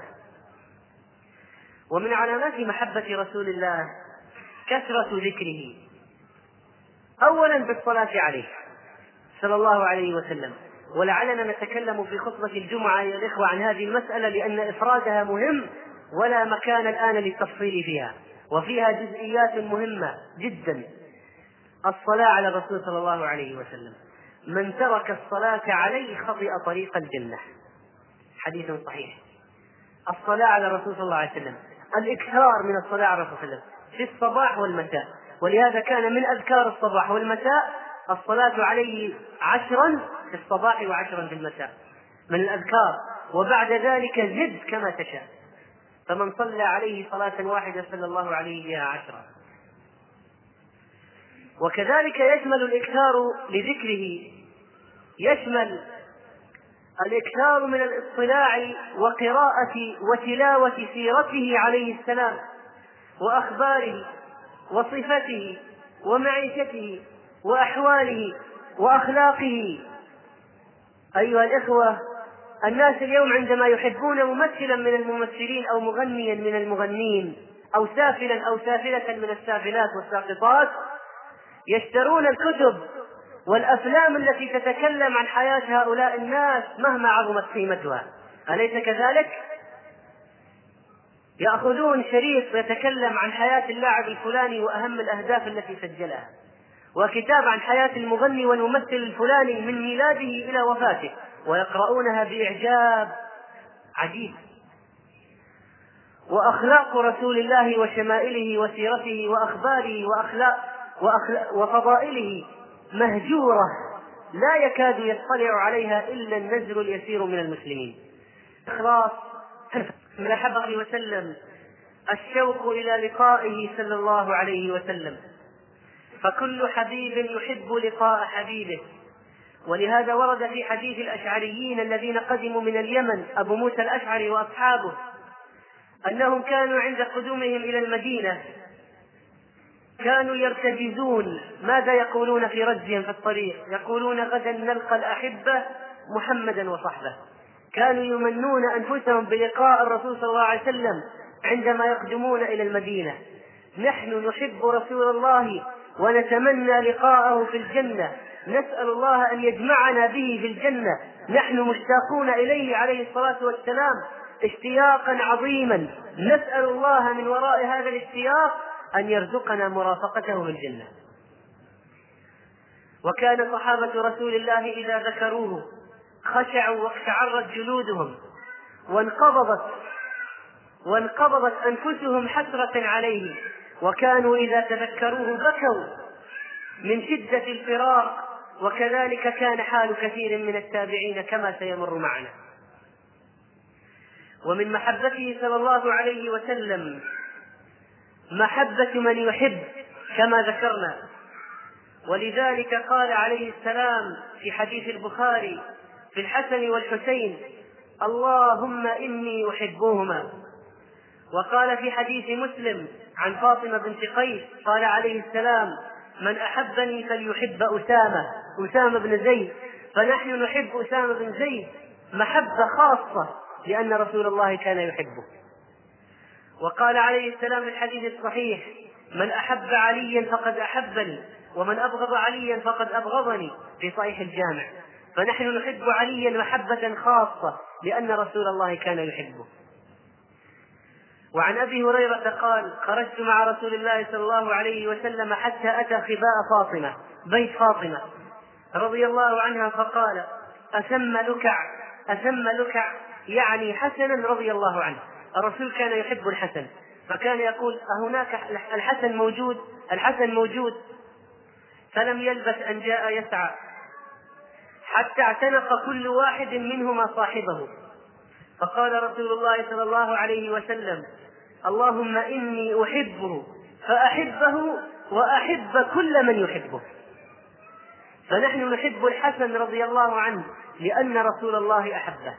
[SPEAKER 1] ومن علامات محبة رسول الله كثرة ذكره، أولا بالصلاة عليه صلى الله عليه وسلم. ولعلنا نتكلم في خطبة الجمعة يا الإخوة عن هذه المسألة، لأن إفرادها مهم ولا مكان الآن للتفصيل فيها، وفيها جزئيات مهمة جدا. الصلاة على الرسول صلى الله عليه وسلم: من ترك الصلاة عليه خطئ طريق الجنة، حديث صحيح. الصلاة على الرسول صلى الله عليه وسلم، الإكثار من الصلاة على الرسول صلى الله عليه وسلم في الصباح والمساء. ولهذا كان من أذكار الصباح والمساء الصلاة عليه عشرا في الصباح وعشرا في المساء من الأذكار، وبعد ذلك زد كما تشاء. فمن صلى عليه صلاة واحدة صلى الله عليه بها عشرا. وكذلك يشمل الإكثار لذكره، يشمل الإكثار من الاطلاع وقراءة وتلاوة سيرته عليه السلام وأخباره وصفته ومعيشته وأحواله وأخلاقه. أيها الإخوة، الناس اليوم عندما يحبون ممثلا من الممثلين أو مغنيا من المغنين أو سافلا أو سافلة من السافلات والساقطات يشترون الكتب والأفلام التي تتكلم عن حياة هؤلاء الناس مهما عظمت قيمتها، أليس كذلك؟ يأخذون شريط يتكلم عن حياة اللاعب الفلاني وأهم الأهداف التي سجلها، وكتاب عن حياة المغني والممثل الفلاني من ميلاده إلى وفاته، ويقرؤونها بإعجاب عجيب. وأخلاق رسول الله وشمائله وسيرته وأخباره وأخلاق وأخلاق وفضائله مهجورة لا يكاد يطلع عليها إلا النزر اليسير من المسلمين. إخلاص من أحبه وسلم الشوق إلى لقائه صلى الله عليه وسلم، فكل حبيب يحب لقاء حبيبه. ولهذا ورد في حديث الأشعريين الذين قدموا من اليمن أبو موسى الأشعري وأصحابه أنهم كانوا عند قدومهم إلى المدينة كانوا يرتجزون. ماذا يقولون في رجهم في الطريق؟ يقولون: غدا نلقى الأحبة محمدا وصحبه. كانوا يمنون أنفسهم بلقاء الرسول صلى الله عليه وسلم عندما يقدمون إلى المدينة. نحن نحب رسول الله ونتمنى لقاءه في الجنة، نسأل الله أن يجمعنا به في الجنة. نحن مشتاقون إليه عليه الصلاة والسلام اشتياقا عظيما، نسأل الله من وراء هذا الاشتياق أن يرزقنا مرافقته في الجنة. وكان صحابة رسول الله إذا ذكروه خشعوا واقشعرت جلودهم وانقبضت وانقبضت أنفسهم حسرة عليه، وكانوا إذا تذكروه بكوا من شدة الفراق. وكذلك كان حال كثير من التابعين كما سيمر معنا. ومن محبته صلى الله عليه وسلم محبة من يحب كما ذكرنا. ولذلك قال عليه السلام في حديث البخاري في الحسن والحسين: اللهم إني أحبهما. وقال في حديث مسلم عن فاطمة بنت قيس قال عليه السلام: من أحبني فليحب أسامة أسامة بن زيد. فنحن نحب أسامة بن زيد محبة خاصة لأن رسول الله كان يحبه. وقال عليه السلام في الحديث الصحيح: من أحب عليا فقد أحبني ومن أبغض عليا فقد أبغضني، في صحيح الجامع. فنحن نحب عليا محبة خاصة لأن رسول الله كان يحبه. وعن أبي هريرة قال: خرجت مع رسول الله صلى الله عليه وسلم حتى أتى خباء فاطمة بيت فاطمة رضي الله عنها، فقال: أثم لكع أثم لكع يعني حسنا رضي الله عنه. الرسول كان يحب الحسن، فكان يقول: أهناك الحسن موجود الحسن موجود. فلم يلبث أن جاء يسعى حتى اعتنق كل واحد منهما صاحبه، فقال رسول الله صلى الله عليه وسلم: اللهم إني أحبه فأحبه وأحب كل من يحبه. فنحن نحب الحسن رضي الله عنه لأن رسول الله أحبه.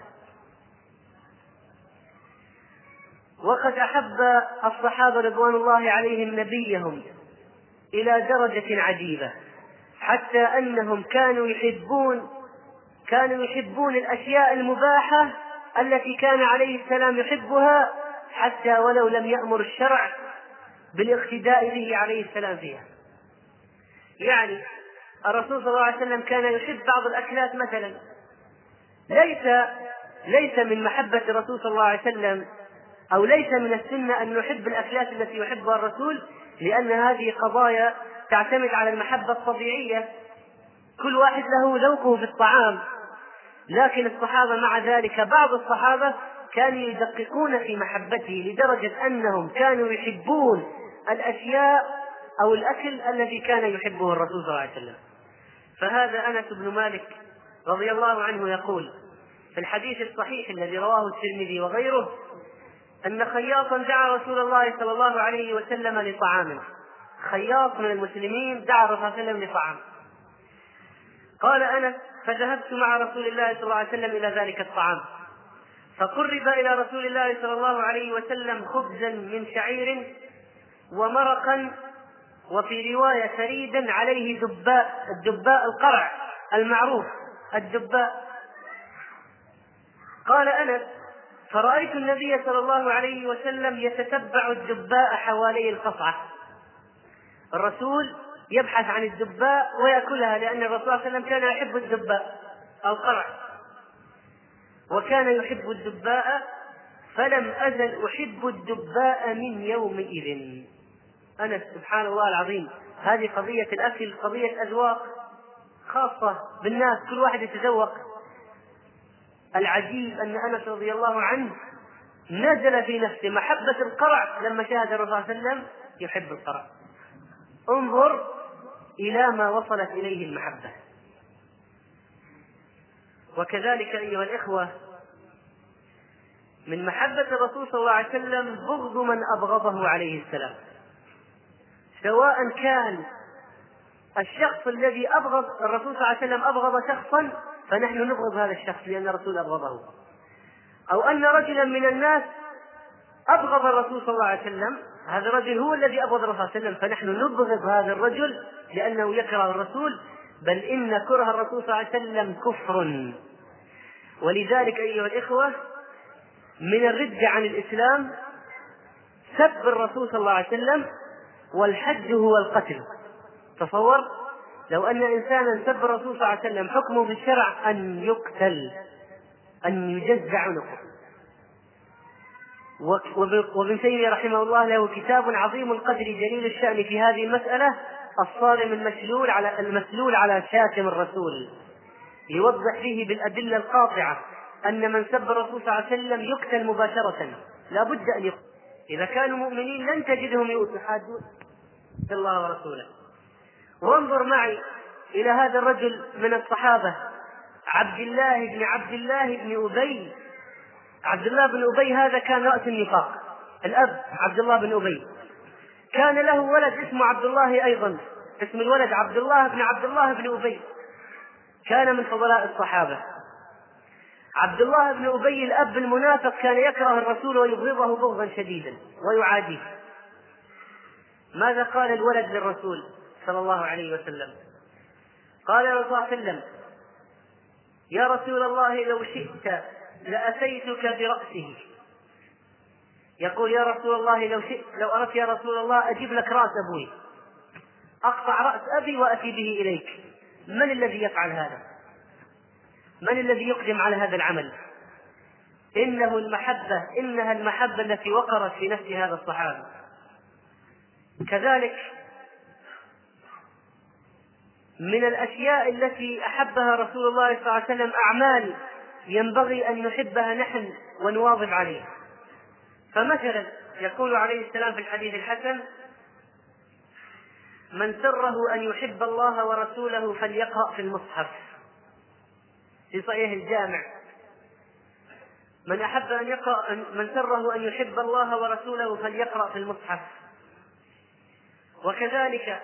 [SPEAKER 1] وقد أحب الصحابة رضوان الله عليهم نبيهم إلى درجة عجيبة، حتى أنهم كانوا يحبون كانوا يحبون الأشياء المباحة التي كان عليه السلام يحبها، حتى ولو لم يأمر الشرع بالاقتداء به عليه السلام فيها. يعني الرسول صلى الله عليه وسلم كان يحب بعض الأكلات مثلا، ليس ليس من محبة الرسول صلى الله عليه وسلم أو ليس من السنة أن نحب الأكلات التي يحبها الرسول، لأن هذه قضايا تعتمد على المحبة الطبيعية، كل واحد له ذوقه في الطعام. لكن الصحابة مع ذلك بعض الصحابة كانوا يدققون في محبته لدرجة أنهم كانوا يحبون الأشياء أو الأكل الذي كان يحبه الرسول صلى الله عليه وسلم. فهذا أنس بن مالك رضي الله عنه يقول في الحديث الصحيح الذي رواه الترمذي وغيره أن خياطا دعا رسول الله صلى الله عليه وسلم لطعام، خياط من المسلمين دعا الرسول صلى الله عليه وسلم لطعام. قال أنس: فذهبت مع رسول الله صلى الله عليه وسلم إلى ذلك الطعام، فقرب إلى رسول الله صلى الله عليه وسلم خبزا من شعير ومرقا، وفي رواية ثريدا عليه دباء، الدباء القرع المعروف الدباء. قال أنس: فرأيت النبي صلى الله عليه وسلم يتتبع الدباء حوالي القصعة. الرسول يبحث عن الدباء ويأكلها، لأن الرسول صلى الله عليه وسلم كان يحب الدباء القرع، وكان يحب الدباء، فلم أزل أحب الدباء من يومئذ. أنس سبحان الله العظيم، هذه قضية الأكل قضية أذواق خاصة بالناس، كل واحد يتذوق. العجيب أن أنس رضي الله عنه نزل في نفسه محبة القرع لما شاهد الرسول صلى الله عليه وسلم يحب القرع. انظر إلى ما وصلت إليه المحبة. وكذلك أيها الإخوة، من محبة الرسول صلى الله عليه وسلم بغض من أبغضه عليه السلام، سواء كان الشخص الذي أبغض الرسول صلى الله عليه وسلم أبغض شخصا فنحن نبغض هذا الشخص لأن الرسول أبغضه، أو أن رجلا من الناس أبغض الرسول صلى الله عليه وسلم، هذا الرجل هو الذي أبغض الرسول صلى الله عليه وسلم، فنحن نبغض هذا الرجل لأنه يكره الرسول، بل إن كره الرسول صلى الله عليه وسلم كفر. ولذلك أيها الإخوة، من الردة عن الإسلام سب الرسول صلى الله عليه وسلم، والحد هو القتل. تصور لو أن إنسانا سب الرسول صلى الله عليه وسلم، حكمه في الشرع أن يقتل، أن يجزع عنقه. وابن تيمية رحمه الله له كتاب عظيم القدر جليل الشأن في هذه المسألة، الصارم المسلول على المسلول على شاتم الرسول، يوضح فيه بالأدلة القاطعة أن من سب الرسول صلى الله عليه وسلم يقتل مباشرة، لا بد أن يقتل. إذا كانوا مؤمنين لن تجدهم يحادون الله ورسوله. وانظر معي إلى هذا الرجل من الصحابة، عبد الله بن عبد الله بن أبي. عبد الله بن أبي هذا كان رأس النفاق، الأب عبد الله بن أبي، كان له ولد اسمه عبد الله أيضا، اسم الولد عبد الله بن عبد الله بن أبي، كان من فضلاء الصحابة. عبد الله بن أبي الأب المنافق كان يكره الرسول ويبغضه بغضا شديدا ويعاديه. ماذا قال الولد للرسول صلى الله عليه وسلم؟ قال الرسول صلى الله عليه وسلم: يا رسول الله لو شئت لأتيتك برأسه. يقول: يا رسول الله لو شئت لو أردت يا رسول الله أجيب لك رأس أبوي، أقطع رأس أبي وأتي به إليك. من الذي يفعل هذا؟ من الذي يقدم على هذا العمل؟ إنه المحبة إنها المحبة التي وقرت في نفس هذا الصحابي. كذلك من الأشياء التي أحبها رسول الله صلى الله عليه وسلم أعمال ينبغي أن نحبها نحن ونواظب عليها. فمثلا يقول عليه السلام في الحديث الحسن: من سره أن يحب الله ورسوله فليقرأ في المصحف. في صحيح الجامع: من أحب أن يقرأ من سره أن يحب الله ورسوله فليقرأ في المصحف. وكذلك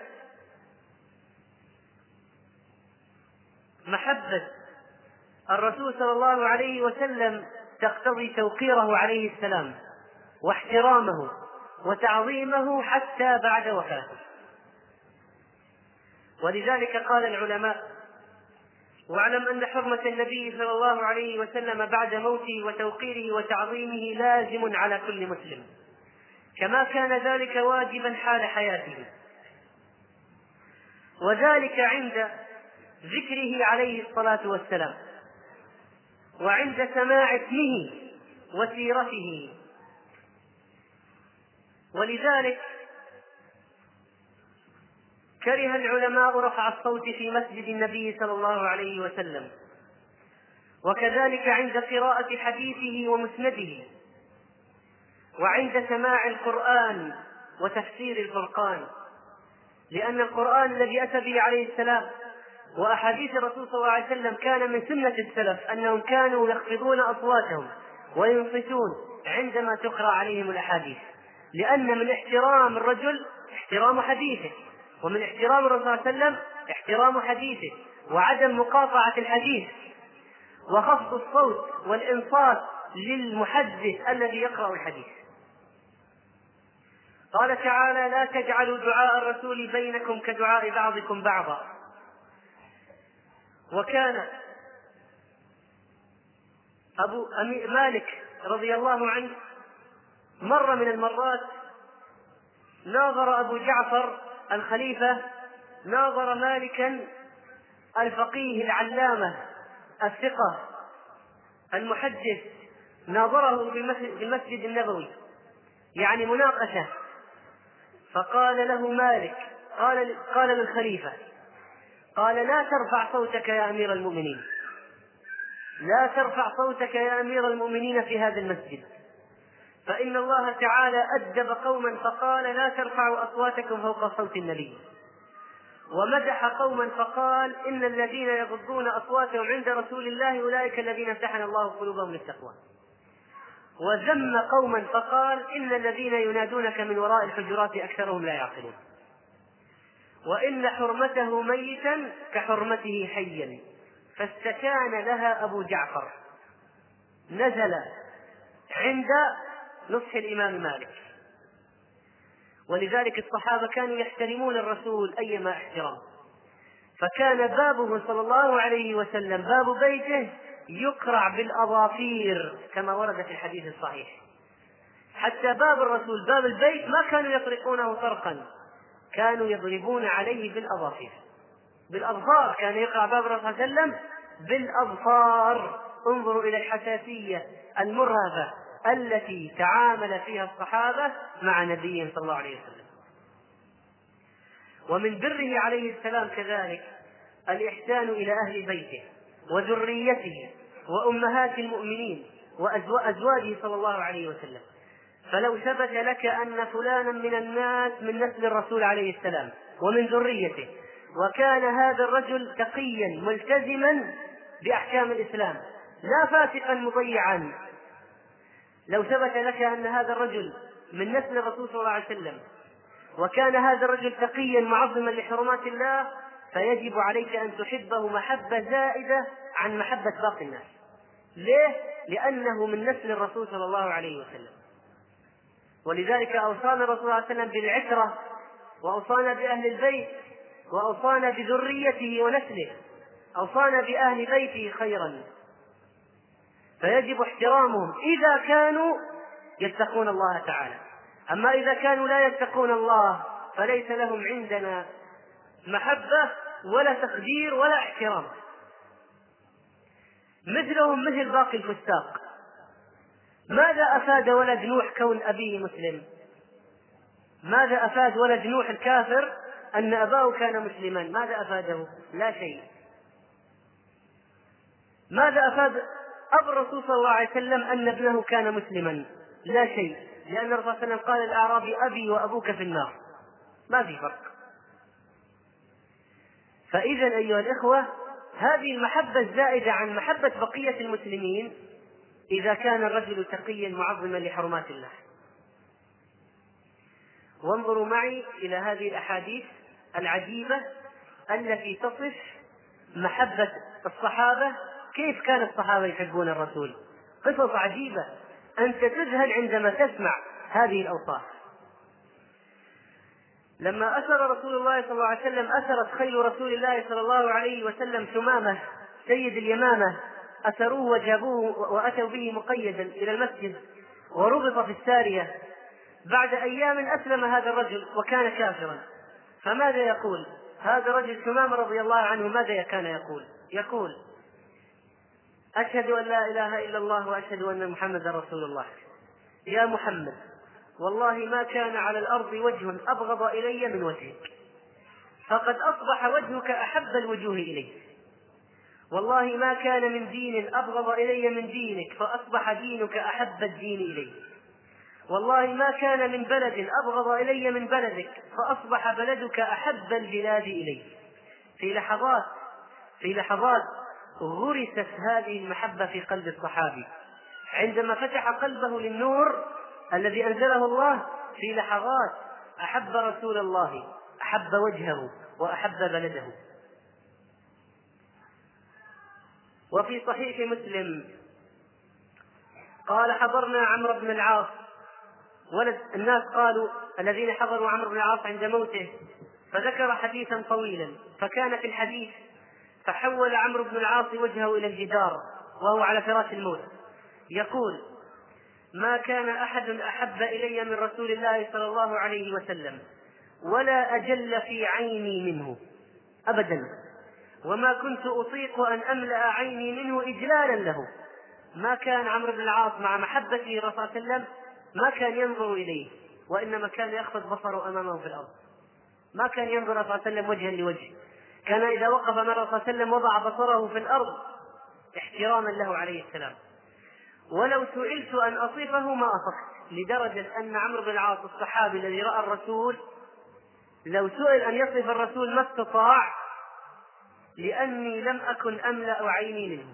[SPEAKER 1] محبة الرسول صلى الله عليه وسلم تقتضي توقيره عليه السلام واحترامه وتعظيمه حتى بعد وفاته. ولذلك قال العلماء: واعلم أن حرمة النبي صلى الله عليه وسلم بعد موته وتوقيره وتعظيمه لازم على كل مسلم، كما كان ذلك واجبا حال حياته، وذلك عند ذكره عليه الصلاة والسلام، وعند سماع اسمه وسيرته. ولذلك كره العلماء رفع الصوت في مسجد النبي صلى الله عليه وسلم، وكذلك عند قراءة حديثه ومسنده، وعند سماع القرآن وتفسير الفرقان، لأن القرآن الذي أتى به عليه السلام وأحاديث الرسول صلى الله عليه وسلم كان من سنة السلف أنهم كانوا يخفضون أصواتهم وينصتون عندما تقرأ عليهم الأحاديث، لأن من احترام الرجل احترام حديثه، ومن احترام الرسول صلى الله عليه وسلم احترام حديثه، وعدم مقاطعة الحديث وخفض الصوت والإنصات للمحدث الذي يقرأ الحديث. قال تعالى: لا تجعلوا دعاء الرسول بينكم كدعاء بعضكم بعضا. وكان أبو مالك رضي الله عنه مرة من المرات ناظر أبو جعفر الخليفة ناظر مالكا الفقيه العلامة الثقة المحدث، ناظره في المسجد النبوي، يعني مناقشة. فقال له مالك قال, قال للخليفة قال: لا ترفع صوتك يا أمير المؤمنين، لا ترفع صوتك يا أمير المؤمنين في هذا المسجد، فإن الله تعالى أدب قوما فقال: لا ترفعوا أصواتكم فوق صوت النبي، ومدح قوما فقال: إن الذين يغضون أصواتهم عند رسول الله أولئك الذين امتحن الله قلوبهم للتقوى، وذم قوما فقال: إن الذين ينادونك من وراء الحجرات أكثرهم لا يعقلون، وإن حرمته ميتا كحرمته حيا، فاستكان لها أبو جعفر، نزل عند نصح الإمام مالك. ولذلك الصحابة كانوا يحترمون الرسول أيما احترام، فكان بابه صلى الله عليه وسلم باب بيته يقرع بالأظافير كما ورد في الحديث الصحيح، حتى باب الرسول باب البيت ما كانوا يطرقونه طرقا، كانوا يضربون عليه بالأظافير بالأظفار، كان يقرع باب الرسول صلى الله عليه وسلم بالأظفار. انظروا إلى الحساسية المرهفة التي تعامل فيها الصحابة مع نبيهم صلى الله عليه وسلم. ومن بره عليه السلام كذلك الإحسان إلى أهل بيته وذريته وأمهات المؤمنين وأزواجه صلى الله عليه وسلم. فلو ثبت لك أن فلانا من الناس من نسل الرسول عليه السلام ومن ذريته، وكان هذا الرجل تقيا ملتزما بأحكام الإسلام لا فاسقا مضيعا، لو ثبت لك أن هذا الرجل من نسل الرسول صلى الله عليه وسلم وكان هذا الرجل تقيا معظما لحرمات الله، فيجب عليك أن تحبه محبة زائدة عن محبة باقي الناس. ليه؟ لأنه من نسل الرسول صلى الله عليه وسلم. ولذلك أوصانا الرسول صلى الله عليه وسلم بالعترة، وأوصانا بأهل البيت، وأوصانا بذريته ونسله، أوصانا بأهل بيته خيرا، فيجب احترامهم إذا كانوا يتقون الله تعالى. أما إذا كانوا لا يتقون الله فليس لهم عندنا محبة ولا تقدير ولا احترام. مثلهم مثل باقي الفساق. ماذا أفاد ولد نوح كون أبيه مسلم؟ ماذا أفاد ولد نوح الكافر أن أباه كان مسلما؟ ماذا أفاده؟ لا شيء. ماذا أفاد أبو الرسول صلى الله عليه وسلم أن ابنه كان مسلما؟ لا شيء، لأن الرسول صلى الله عليه وسلم قال الأعرابي: أبي وأبوك في النار، ما في فرق. فإذا أيها الإخوة هذه المحبة الزائدة عن محبة بقية المسلمين إذا كان الرجل تقيا معظما لحرمات الله. وانظروا معي إلى هذه الأحاديث العجيبة التي تصف محبة الصحابة، كيف كان الصحابة يحبون الرسول. قصص عجيبة أنت تذهل عندما تسمع هذه الأوصاف. لما أسر رسول الله صلى الله عليه وسلم أسرت خيل رسول الله صلى الله عليه وسلم ثمامة سيد اليمامة، أسروه وجابوه وأتوا به مقيدا إلى المسجد وربط في السارية. بعد أيام أسلم هذا الرجل وكان كافرا، فماذا يقول هذا الرجل ثمامة رضي الله عنه؟ ماذا كان يقول؟ يقول: أشهد أن لا إله إلا الله وأشهد أن محمدا رسول الله. يا محمد، والله ما كان على الأرض وجه أبغض إلي من وجهك، فقد أصبح وجهك أحب الوجوه إلي. والله ما كان من دين أبغض إلي من دينك، فأصبح دينك أحب الدين إلي. والله ما كان من بلد أبغض إلي من بلدك، فأصبح بلدك أحب البلاد إلي. في لحظات في لحظات غرست هذه المحبة في قلب الصحابي، عندما فتح قلبه للنور الذي أنزله الله، في لحظات أحب رسول الله، أحب وجهه وأحب بلده. وفي صحيح مسلم قال: حضرنا عمرو بن العاص، ولد الناس قالوا الذين حضروا عمرو بن العاص عند موته، فذكر حديثا طويلا، فكان في الحديث: فحول عمرو بن العاص وجهه إلى الجدار وهو على فراش الموت يقول: ما كان أحد أحب إلي من رسول الله صلى الله عليه وسلم، ولا أجل في عيني منه أبدا، وما كنت أطيق أن أملأ عيني منه إجلالا له. ما كان عمرو بن العاص مع محبته للرسول صلى الله عليه وسلم ما كان ينظر إليه، وإنما كان يخفض بصره أمامه في الأرض، ما كان ينظر صلى الله عليه وسلم وجها لوجه. كان إذا وقف مع الرسول صلى الله عليه وسلم وضع بصره في الأرض احتراما له عليه السلام. ولو سئلت أن أصفه ما أصفت، لدرجة أن عمرو بن العاص الصحابي الذي رأى الرسول لو سئل أن يصف الرسول ما استطاع، لأني لم أكن أملأ عيني منه.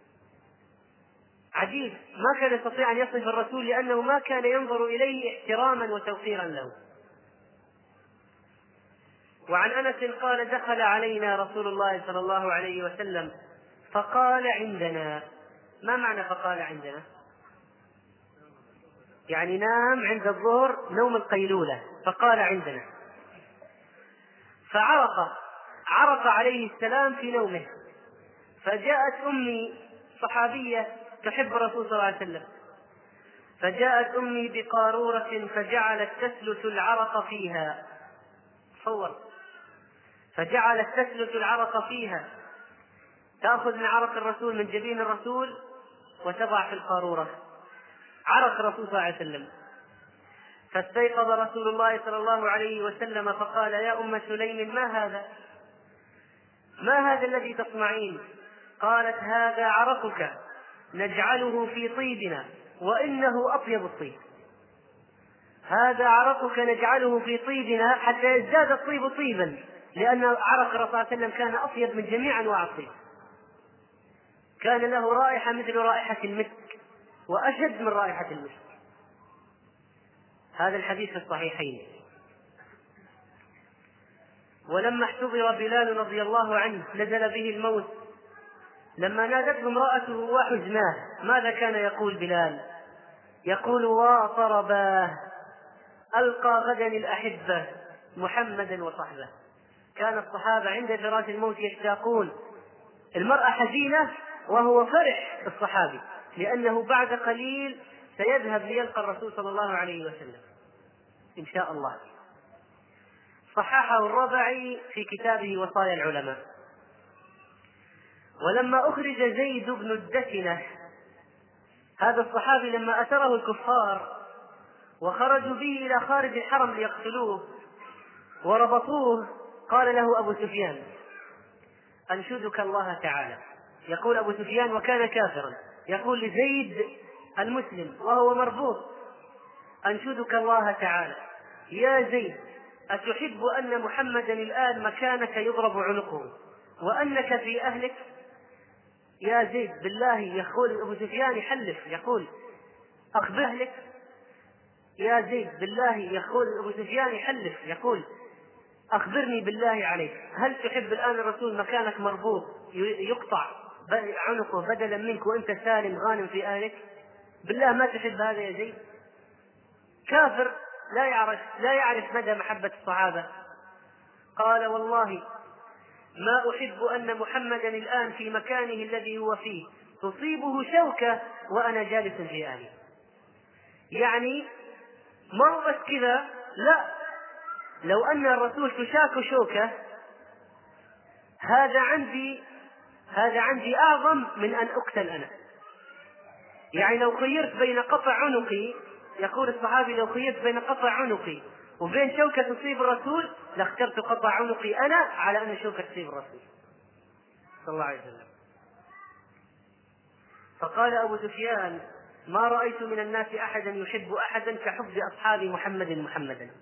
[SPEAKER 1] عجيب، ما كان يستطيع أن يصف الرسول لأنه ما كان ينظر إليه احتراما وتوقيرا له. وعن أنس قال: دخل علينا رسول الله صلى الله عليه وسلم فقال عندنا. ما معنى فقال عندنا؟ يعني نام عند الظهر نوم القيلولة، فقال عندنا. فعرق عرق عليه السلام في نومه، فجاءت أمي صحابية تحب الرسول صلى الله عليه وسلم، فجاءت أمي بقارورة فجعلت تسلس العرق فيها. تصور، فجعلت تسلس العرق فيها، تأخذ من عرق الرسول من جبين الرسول وتضع في القارورة عرق الرسول صلى الله عليه وسلم. فاستيقظ رسول الله صلى الله عليه وسلم فقال: يا أم سليم، ما هذا؟ ما هذا الذي تصنعين؟ قالت: هذا عرقك نجعله في طيبنا وإنه أطيب الطيب. هذا عرقك نجعله في طيبنا حتى يزداد الطيب طيبا، لأن عرق الرسول صلى الله عليه وسلم كان أطيب من جميع أنواع الطيب، كان له رائحة مثل رائحة المسك وأشد من رائحة المسك. هذا الحديث في الصحيحين. ولما احتضر بلال رضي الله عنه نزل به الموت، لما نادته امرأته وحزناه، ماذا كان يقول بلال؟ يقول: وطرباه ألقى غدا الأحبة محمدا وصحبه. كان الصحابة عند فراش الموت يشتاقون، المرأة حزينة وهو فرح الصحابي، لأنه بعد قليل سيذهب ليلقى الرسول صلى الله عليه وسلم إن شاء الله. صححه الربعي في كتابه وصايا العلماء. ولما أخرج زيد بن الدثنة، هذا الصحابي لما أسره الكفار وخرجوا به إلى خارج الحرم ليقتلوه وربطوه، قال له أبو سفيان: أنشدك الله تعالى. يقول أبو سفيان وكان كافرا، يقول لزيد المسلم وهو مربوط: أنشدك الله تعالى يا زيد، أتحب أن محمدا الآن مكانك يضرب عنقه وأنك في أهلك يا زيد بالله، يقول أبو سفيان يحلف يقول أخبر أهلك يا زيد بالله، يقول أبو سفيان يحلف يقول أخبرني بالله عليك، هل تحب الآن الرسول مكانك مربوط يقطع عنقه بدلا منك وأنت سالم غانم في أهلك؟ بالله ما تحب هذا يا زيد؟ كافر لا يعرف لا يعرف مدى محبة الصحابة. قال والله ما أحب أن محمدا الآن في مكانه الذي هو فيه تصيبه شوكة وأنا جالس في أهلي. يعني ما هو بس كذا، لا، لو أن الرسول تشاك شوكة هذا عندي هذا عندي أعظم من أن أقتل أنا. يعني لو خيرت بين قطع عنقي، يقول الصحابي لو خيرت بين قطع عنقي وبين شوكة تصيب الرسول لاخترت قطع عنقي أنا على أن شوكة تصيب الرسول صلى الله عليه وسلم. فقال أبو سفيان ما رأيت من الناس أحدا يحب أحدا كحب أصحاب محمد محمدا.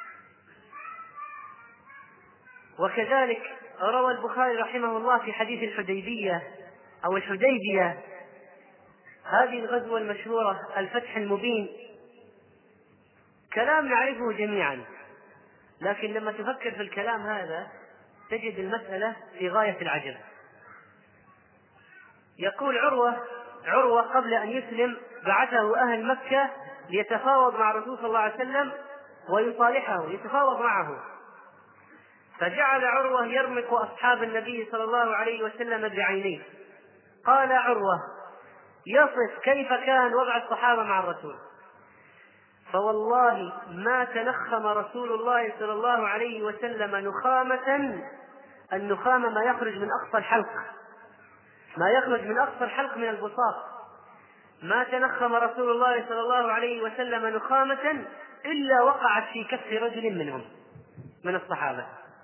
[SPEAKER 1] وكذلك روى البخاري رحمه الله في حديث الحديبية أو الحديبية، هذه الغزوة المشهورة الفتح المبين، كلام نعرفه جميعا، لكن لما تفكر في الكلام هذا تجد المسألة في غاية العجب. يقول عروة عروة قبل أن يسلم بعثه أهل مكة ليتفاوض مع الرسول صلى الله عليه وسلم ويصالحه يتفاوض معه، فجعل عروة يرمق أصحاب النبي صلى الله عليه وسلم بعينيه. قال عروة يصف كيف كان وضع الصحابة مع الرسول، فوالله ما تنخم رسول الله صلى الله عليه وسلم نخامة، النخامة ما يخرج من أقصى الحلق، ما يخرج من أقصى الحلق من البساط، ما تنخم رسول الله صلى الله عليه وسلم نخامة إلا وقعت في كف رجل منهم من الصحابة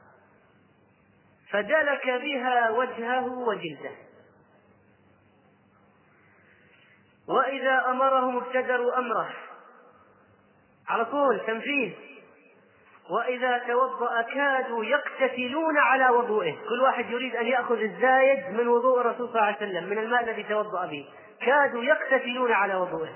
[SPEAKER 1] فدلك بها وجهه وجلده. وإذا أمرهم ابتدروا أمره على طول تنفيذ، وإذا توضأ كادوا يقتتلون على وضوئه، كل واحد يريد أن يأخذ الزايد من وضوء الرسول صلى الله عليه وسلم من الماء الذي توضأ به، كادوا يقتتلون على وضوئه.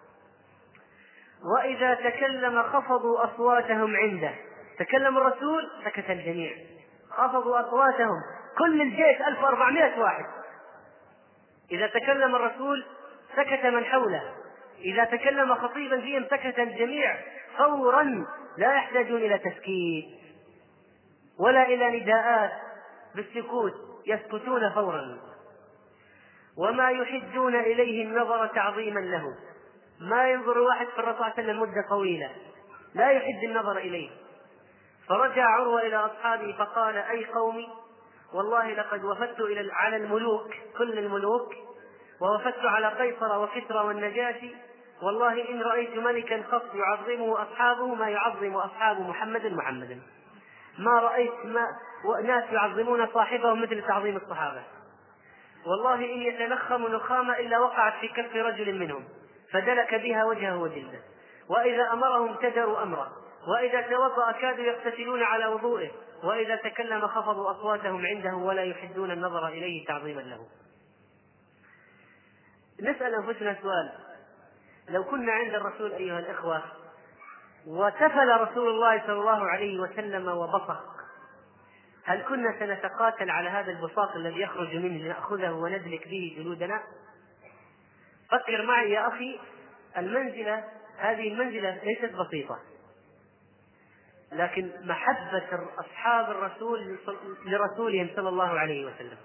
[SPEAKER 1] وإذا تكلم خفضوا أصواتهم عنده، تكلم الرسول سكت الجميع، خفضوا أصواتهم، كل الجيش ألف وأربعمائة واحد، إذا تكلم الرسول سكت من حوله، إذا تكلم خطيبا فيهم سكت الجميع فورا، لا يحتاجون إلى تسكيت ولا إلى نداءات بالسكوت، يسكتون فورا. وما يحدون إليه النظر تعظيما له، ما ينظر واحد في الرسول صلى الله عليه وسلم مدة طويلة، لا يحد النظر إليه. فرجع عروة إلى أصحابه فقال أي قومي والله لقد وفدت إلى على الملوك كل الملوك، ووفدت على قيصر وكسرى والنجاشي، والله إن رأيت ملكا قط يعظمه أصحابه ما يعظم أصحاب محمد محمدا، ما رأيت ما ناس يعظمون صاحبهم مثل تعظيم الصحابة، والله إن يتنخم نخامة إلا وقعت في كف رجل منهم فدلك بها وجهه وجلده. وإذا أمرهم ابتدروا أمره، وإذا توضأ كادوا يقتتلون على وضوئه، وإذا تكلم خفضوا أصواتهم عنده ولا يحدون النظر إليه تعظيما له. نسأل أنفسنا سؤال، لو كنا عند الرسول أيها الإخوة وتفل رسول الله صلى الله عليه وسلم وبصق، هل كنا سنتقاتل على هذا البصاق الذي يخرج منه لنأخذه وندلك به جلودنا؟ فكر معي يا أخي، المنزلة هذه المنزلة ليست بسيطة، لكن محبة أصحاب الرسول لرسولهم صلى الله عليه وسلم.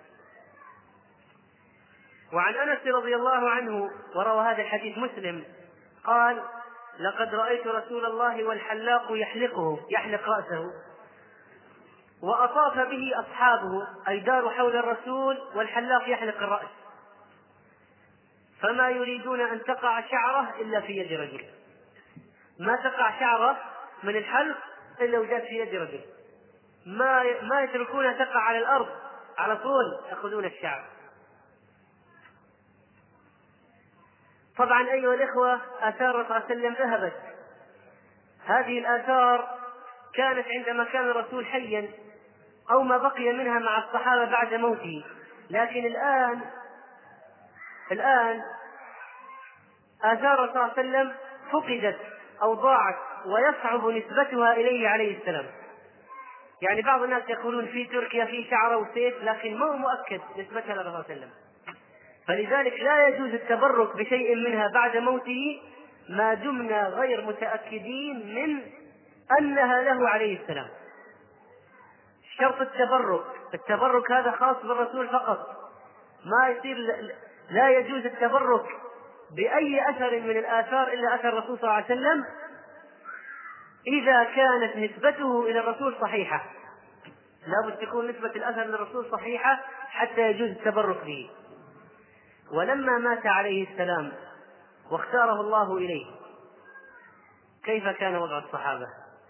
[SPEAKER 1] وعن أنس رضي الله عنه وروى هذا الحديث مسلم قال لقد رأيت رسول الله والحلاق يحلقه يحلق رأسه وأطاف به أصحابه، أي داروا حول الرسول والحلاق يحلق الرأس، فما يريدون أن تقع شعره إلا في يد رجل، ما تقع شعره من الحلق إلا وجدت في يد رجل، ما ما يتركونها تقع على الأرض، على طول يأخذون الشعر. طبعا أيها الإخوة آثار الرسول صلى الله عليه وسلم ذهبت، هذه الآثار كانت عندما كان الرسول حيا أو ما بقي منها مع الصحابة بعد موته. لكن الآن الآن آثار صلى الله عليه وسلم فقدت أو ضاعت ويصعب نسبتها إليه عليه السلام. يعني بعض الناس يقولون في تركيا في شعره وسيف، لكن ما هو مؤكد نسبتها للرسول صلى الله عليه وسلم. فلذلك لا يجوز التبرك بشيء منها بعد موته ما دمنا غير متأكدين من أنها له عليه السلام. شرط التبرك التبرك هذا خاص بالرسول فقط، ما يصير لا يجوز التبرك بأي أثر من الآثار إلا أثر الرسول صلى الله عليه وسلم إذا كانت نسبته إلى الرسول صحيحة. لا بد تكون نسبة الأثر للرسول صحيحة حتى يجوز التبرك به. ولما مات عليه السلام واختاره الله إليه، كيف كان وضع الصحابة؟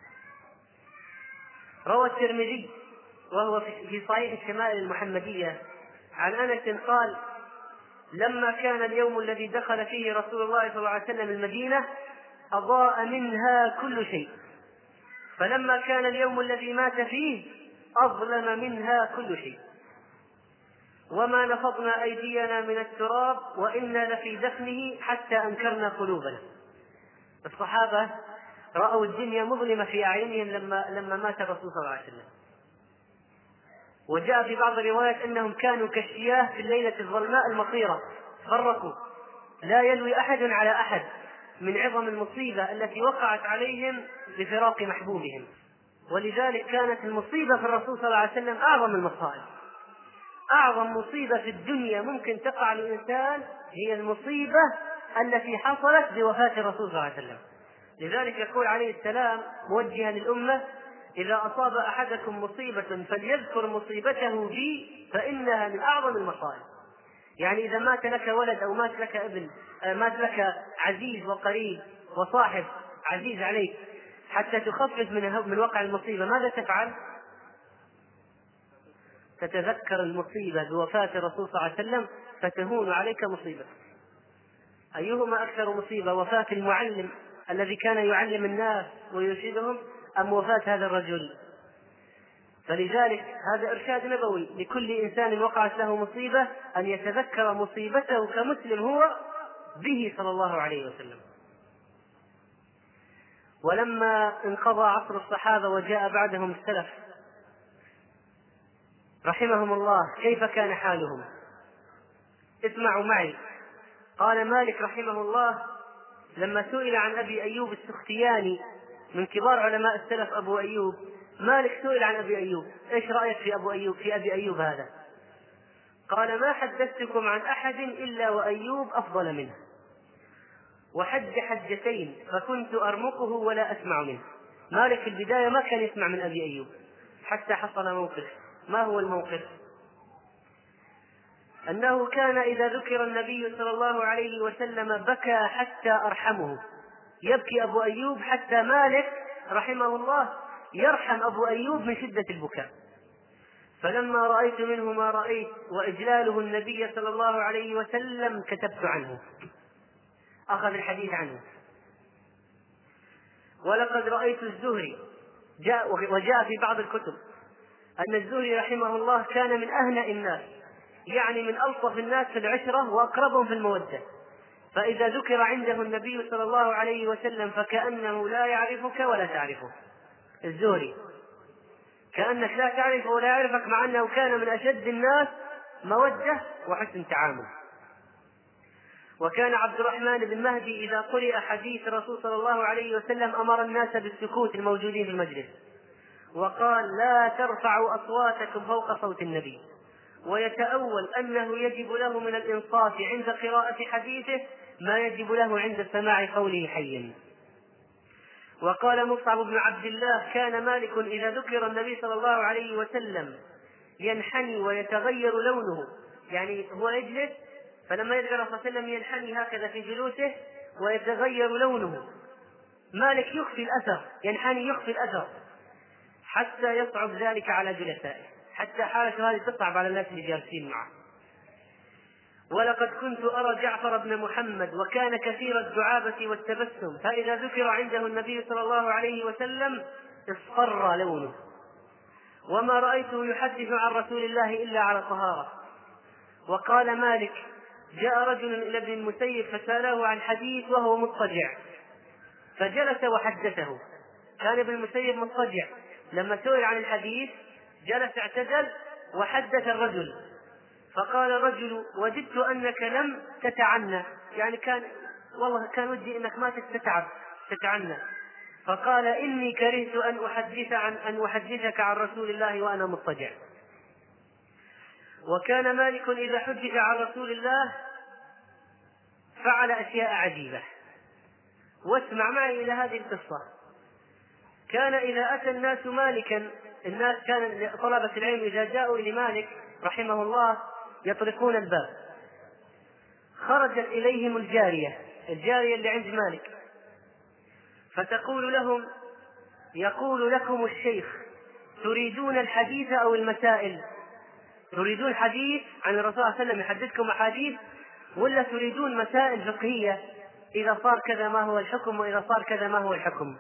[SPEAKER 1] روى الترمذي وهو في صحيح الشمائل المحمدية عن أنس قال: لما كان اليوم الذي دخل فيه رسول الله صلى الله عليه وسلم المدينة أضاء منها كل شيء، فلما كان اليوم الذي مات فيه أظلم منها كل شيء، وما نفضنا أيدينا من التراب وإنا لفي دفنه حتى أنكرنا قلوبنا. الصحابة رأوا الدنيا مظلمة في أعينهم لما لما مات الرسول صلى الله عليه وسلم. وجاء في بعض الروايات أنهم كانوا كالشياه في الليلة الظلماء المطيرة، فرقوا لا يلوي أحد على أحد من عظم المصيبة التي وقعت عليهم بفراق محبوبهم. ولذلك كانت المصيبة في الرسول صلى الله عليه وسلم أعظم المصائب. أعظم مصيبة في الدنيا ممكن تقع للإنسان هي المصيبة التي حصلت بوفاة الرسول صلى الله عليه وسلم. لذلك يقول عليه السلام موجها للأمة: إذا أصاب أحدكم مصيبة فليذكر مصيبته بي فإنها من أعظم المصائب. يعني إذا مات لك ولد أو مات لك ابن، مات لك عزيز وقريب وصاحب عزيز عليك، حتى تخفف من من وقع المصيبة ماذا تفعل؟ تتذكر المصيبة بوفاة الرسول صلى الله عليه وسلم فتهون عليك مصيبة. أيهما أكثر مصيبة، وفاة المعلم الذي كان يعلم الناس ويرشدهم أم وفاة هذا الرجل؟ فلذلك هذا إرشاد نبوي لكل إنسان وقعت له مصيبة أن يتذكر مصيبته كمسلم هو به صلى الله عليه وسلم. ولما انقضى عصر الصحابة وجاء بعدهم السلف رحمهم الله كيف كان حالهم؟ اسمعوا معي. قال مالك رحمه الله لما سئل عن أبي أيوب السختياني من كبار علماء السلف أبو أيوب، مالك سئل عن أبي أيوب: إيش رأيك في أبو أيوب في أبي أيوب هذا؟ قال: ما حدثتكم عن أحد إلا وأيوب أفضل منه، وحج حجتين فكنت أرمقه ولا أسمع منه. مالك في البداية ما كان يسمع من أبي أيوب حتى حصل موقف. ما هو الموقف؟ أنه كان إذا ذكر النبي صلى الله عليه وسلم بكى حتى أرحمه. يبكي أبو أيوب حتى مالك رحمه الله يرحم أبو أيوب من شدة البكاء. فلما رأيت منه ما رأيت وإجلاله النبي صلى الله عليه وسلم كتبت عنه، أخذ الحديث عنه. ولقد رأيت الزهري جاء وجاء في بعض الكتب أن الزهري رحمه الله كان من أهنأ الناس، يعني من ألطف الناس في العشرة وأقربهم في المودة، فإذا ذكر عنده النبي صلى الله عليه وسلم فكأنه لا يعرفك ولا تعرفه. الزهري كأنك لا تعرفه ولا يعرفك، مع أنه كان من أشد الناس مودة وحسن تعامل. وكان عبد الرحمن بن مهدي إذا قرئ حديث الرسول صلى الله عليه وسلم أمر الناس بالسكوت الموجودين في المجلس، وقال: لا ترفعوا أصواتكم فوق صوت النبي، ويتأول أنه يجب له من الإنصات عند قراءة حديثه ما يجب له عند سماع قوله حيا. وقال مصعب بن عبد الله: كان مالك إذا ذكر النبي صلى الله عليه وسلم ينحني ويتغير لونه، يعني هو يجلس فلما يذكر صلى الله عليه وسلم ينحني هكذا في جلوسه ويتغير لونه. مالك يخفي الأثر، ينحني يخفي الأثر حتى يصعب ذلك على جلسائه، حتى حالة هذه تصعب على الناس اللي جالسين معه. ولقد كنت أرى جعفر بن محمد وكان كثير الدعابة والتبسم، فإذا ذكر عنده النبي صلى الله عليه وسلم اصفر لونه. وما رأيته يحدث عن رسول الله إلا على طهارة. وقال مالك: جاء رجل إلى ابن المسيب فسأله عن حديث وهو مضطجع فجلس وحدثه. كان ابن المسيب مضطجع، لما سئل عن الحديث جلس اعتدل وحدث الرجل. فقال الرجل: وجدت أنك لم تتعنى، يعني كان والله كان ودي أنك ما تتعب تتعنى. فقال: إني كرهت أن أحدث عن أن أحدثك عن رسول الله وأنا مضطجع. وكان مالك إذا حدث عن رسول الله فعل أشياء عجيبة. واسمع معي إلى هذه القصة. كان إذا أتى الناس مالكا، الناس كان طلبة العلم إذا جاءوا إلى مالك رحمه الله يطرقون الباب، خرجت إليهم الجارية الجارية اللي عند مالك فتقول لهم: يقول لكم الشيخ تريدون الحديث أو المسائل؟ تريدون حديث عن الرسول صلى الله عليه وسلم يحدثكم أحاديث، ولا تريدون مسائل فقهية إذا صار كذا ما هو الحكم وإذا صار كذا ما هو الحكم؟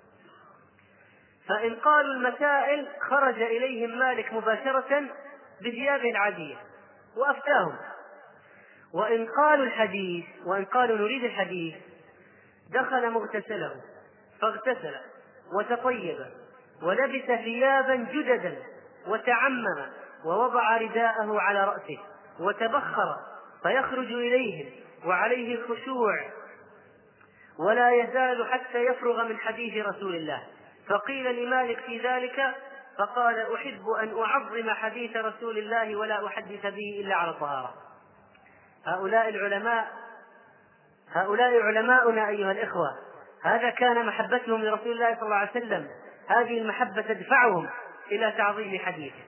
[SPEAKER 1] فإن قالوا المسائل خرج إليهم مالك مباشرة بثيابه العادية وأفتاهم. وإن قالوا الحديث وإن قالوا نريد الحديث دخل مغتسله فاغتسل وتطيب ولبس ثيابا جددا وتعمم ووضع رداءه على رأسه وتبخر فيخرج إليهم وعليه الخشوع ولا يزال حتى يفرغ من حديث رسول الله. فقيل لمالك في ذلك فقال: أحب أن أعظم حديث رسول الله ولا أحدث به إلا على طهارة. هؤلاء العلماء هؤلاء علماؤنا أيها الإخوة، هذا كان محبتهم لرسول الله صلى الله عليه وسلم، هذه المحبة تدفعهم إلى تعظيم حديثه.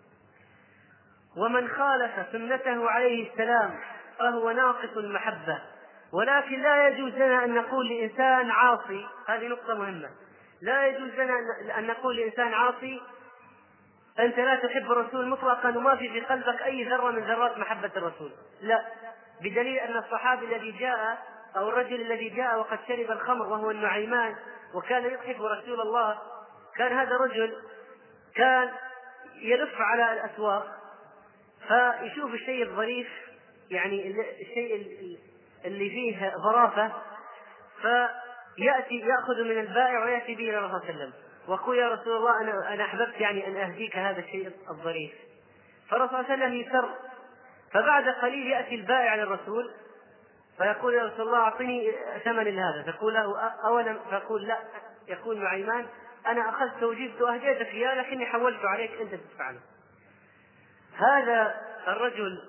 [SPEAKER 1] ومن خالف سنته عليه السلام فهو ناقص المحبة. ولكن لا يجوز لنا أن نقول لإنسان عاصي، هذه نقطة مهمة، لا يجوز لنا أن نقول لإنسان عاصي: أنت لا تحب الرسول مطلقا وما في في قلبك أي ذرة من ذرات محبة الرسول. لا، بدليل أن الصحابي الذي جاء أو الرجل الذي جاء وقد شرب الخمر وهو النعيمان وكان يحب رسول الله، كان هذا الرجل كان يلف على الأسواق فيشوف الشيء الظريف، يعني الشيء اللي فيه ظرافة، فيأتي يأخذ من البائع ويأتي به إلى الرسول صلى الله عليه وسلم ويقول: يا رسول الله أنا أنا أحببت يعني أن أهديك هذا الشيء الظريف. فالرسول صلى الله عليه وسلم يسر. فبعد قليل يأتي البائع للرسول فيقول: يا رسول الله أعطني ثمن هذا. فيقول له: أولا، فيقول: لا. يقول نعيمان: أنا أخذت وجبت وأهديتك إياه لكني حولت عليك أنت تدفعه. هذا الرجل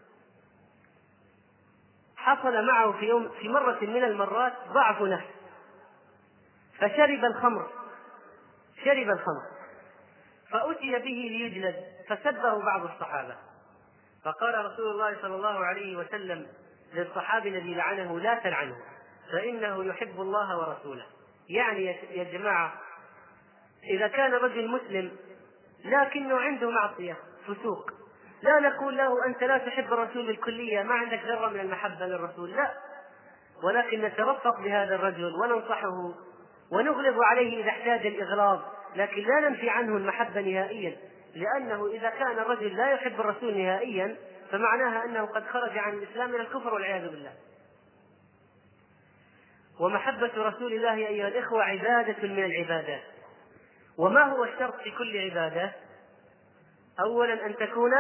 [SPEAKER 1] حصل معه في يوم في مرة من المرات ضعف نفس فشرب الخمر شرب الخمر فأتي به ليجلد فسبه بعض الصحابة. فقال رسول الله صلى الله عليه وسلم للصحابي الذي لعنه: لا تلعنه فإنه يحب الله ورسوله. يعني يا جماعة، إذا كان رجل مسلم لكنه عنده معصية فسوق، لا نقول له: أنت لا تحب الرسول بالكلية، ما عندك ذرة من المحبة للرسول، لا، ولكن نترفق بهذا الرجل وننصحه ونغلظ عليه إذا احتاج الإغلاظ، لكن لا ننفي عنه المحبة نهائيا، لأنه إذا كان الرجل لا يحب الرسول نهائيا فمعناها أنه قد خرج عن الإسلام من الكفر والعياذ بالله. ومحبة رسول الله أيها الإخوة عبادة من العبادات. وما هو الشرط في كل عبادة؟ أولا أن تكون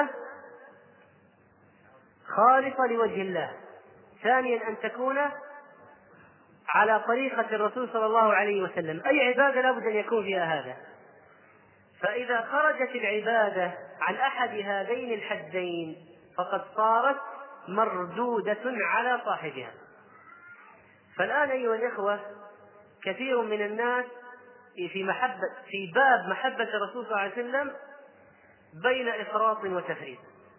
[SPEAKER 1] خالصة لوجه الله، ثانيا أن تكون على طريقة الرسول صلى الله عليه وسلم. أي عبادة لابد أن يكون فيها هذا. فإذا خرجت العبادة عن أحد هذين الحدين فقد صارت مردودة على صاحبها. فالآن أيها الإخوة، كثير من الناس في محبة في باب محبة الرسول صلى الله عليه وسلم بين إفراط وتفريط.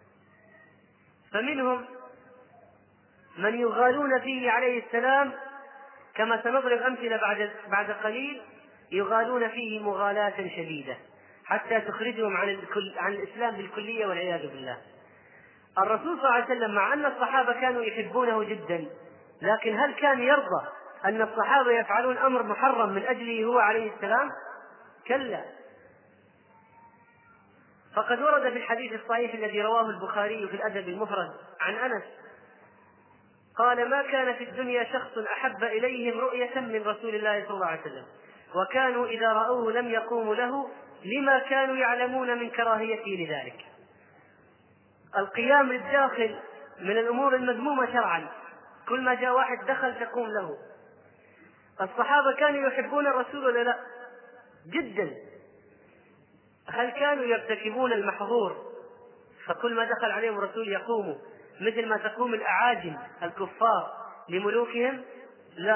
[SPEAKER 1] فمنهم من يغالون فيه عليه السلام، كما سنضرب أمثلة بعد بعد قليل، يغالون فيه مغالاة شديدة حتى تخرجهم عن الكل عن الإسلام بالكلية والعياذ بالله. الرسول صلى الله عليه وسلم مع أن الصحابة كانوا يحبونه جدا، لكن هل كان يرضى أن الصحابة يفعلون أمر محرم من أجله هو عليه السلام؟ كلا. فقد ورد في الحديث الصحيح الذي رواه البخاري في الأدب المفرد عن أنس قال: ما كان في الدنيا شخص أحب إليهم رؤية من رسول الله صلى الله عليه وسلم، وكانوا إذا رأوه لم يقوموا له لما كانوا يعلمون من كراهيته لذلك. القيام للداخل من الأمور المذمومة شرعا، كل ما جاء واحد دخل تقوم له. الصحابة كانوا يحبون الرسول ولا لا؟ جدا. هل كانوا يرتكبون المحظور فكل ما دخل عليهم الرسول يقوموا مثل ما تقوم الأعاجم الكفار لملوكهم؟ لا.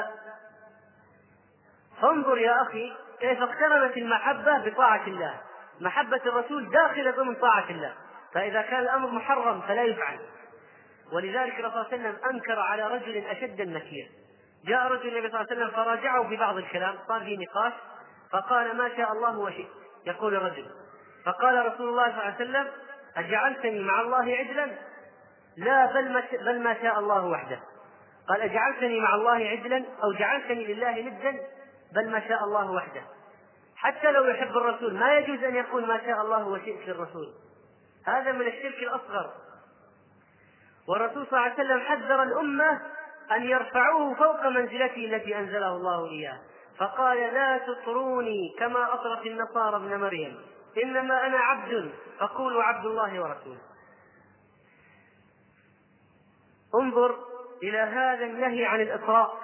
[SPEAKER 1] فانظر يا أخي كيف اقترنت المحبة بطاعة الله. محبة الرسول داخلة ضمن طاعة الله، فإذا كان الأمر محرم فلا يفعل. ولذلك الرسول صلى الله عليه وسلم أنكر على رجل أشد النكير. جاء رجل النبي صلى الله عليه وسلم فراجعه في بعض الكلام، صار في نقاش، فقال: ما شاء الله وشئت. يقول الرجل، فقال رسول الله صلى الله عليه وسلم: أجعلتني مع الله عدلا؟ لا، بل ما, بل ما شاء الله وحده. قال: أجعلتني مع الله عدلا أو جعلتني لله ندا؟ بل ما شاء الله وحده. حتى لو يحب الرسول ما يجوز أن يقول ما شاء الله وشئت للرسول، هذا من الشرك الأصغر. والرسول صلى الله عليه وسلم حذر الأمة أن يرفعوه فوق منزلته التي أنزله الله إياه، فقال: لا تطروني كما أطرت النصارى ابن مريم، إنما أنا عبد فقولوا عبد الله ورسوله. انظر إلى هذا النهي عن الإطراء.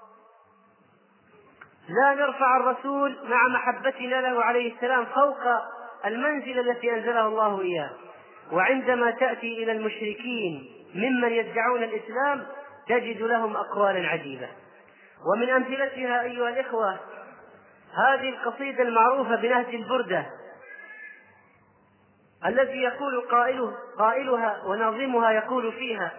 [SPEAKER 1] لا نرفع الرسول مع محبتنا له عليه السلام فوق المنزلة التي أنزله الله إياه. وعندما تأتي إلى المشركين ممن يدعون الإسلام تجد لهم أقوالا عجيبة، ومن أمثلتها أيها الإخوة هذه القصيدة المعروفة بنهج البردة الذي يقول قائله قائلها وناظمها يقول فيها،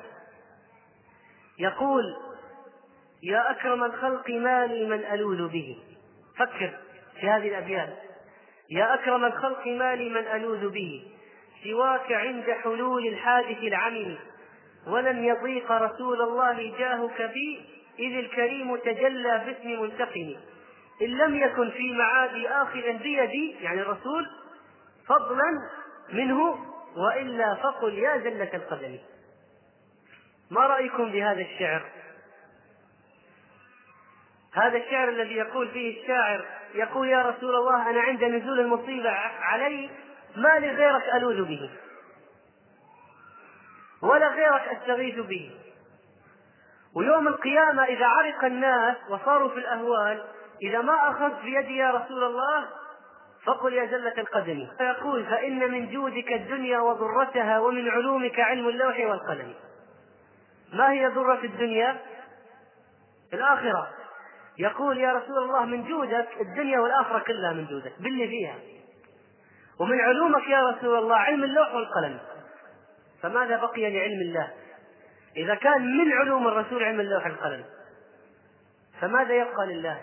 [SPEAKER 1] يقول: يا أكرم الخلق ما لي من ألوذ به. فكر في هذه الأبيات: يا أكرم الخلق ما لي من ألوذ به، سواك عند حلول الحادث العمم، ولن يضيق رسول الله جاهك بي، إذ الكريم تجلى باسم منتقم، إن لم يكن في معادي آخذا بيدي، يعني الرسول، فضلا منه، وإلا فقل يا زلة القدم. ما رأيكم بهذا الشعر؟ هذا الشعر الذي يقول فيه الشاعر، يقول: يا رسول الله أنا عند نزول المصيبة علي ما لغيرك ألوذ به ولا غيرك أستغيث به، ويوم القيامة إذا عرق الناس وصاروا في الأهوال إذا ما أخذت بيدي يا رسول الله فقل يا زلة القدم. فيقول: فإن من جودك الدنيا وضرتها، ومن علومك علم اللوح والقلم. ما هي ضرة الدنيا؟ الآخرة. يقول: يا رسول الله من جودك الدنيا والآخرة كلها، من جودك باللي فيها، ومن علومك يا رسول الله علم اللوح والقلم. فماذا بقي لعلم الله إذا كان من علوم الرسول علم اللوح والقلم؟ فماذا يبقى لله؟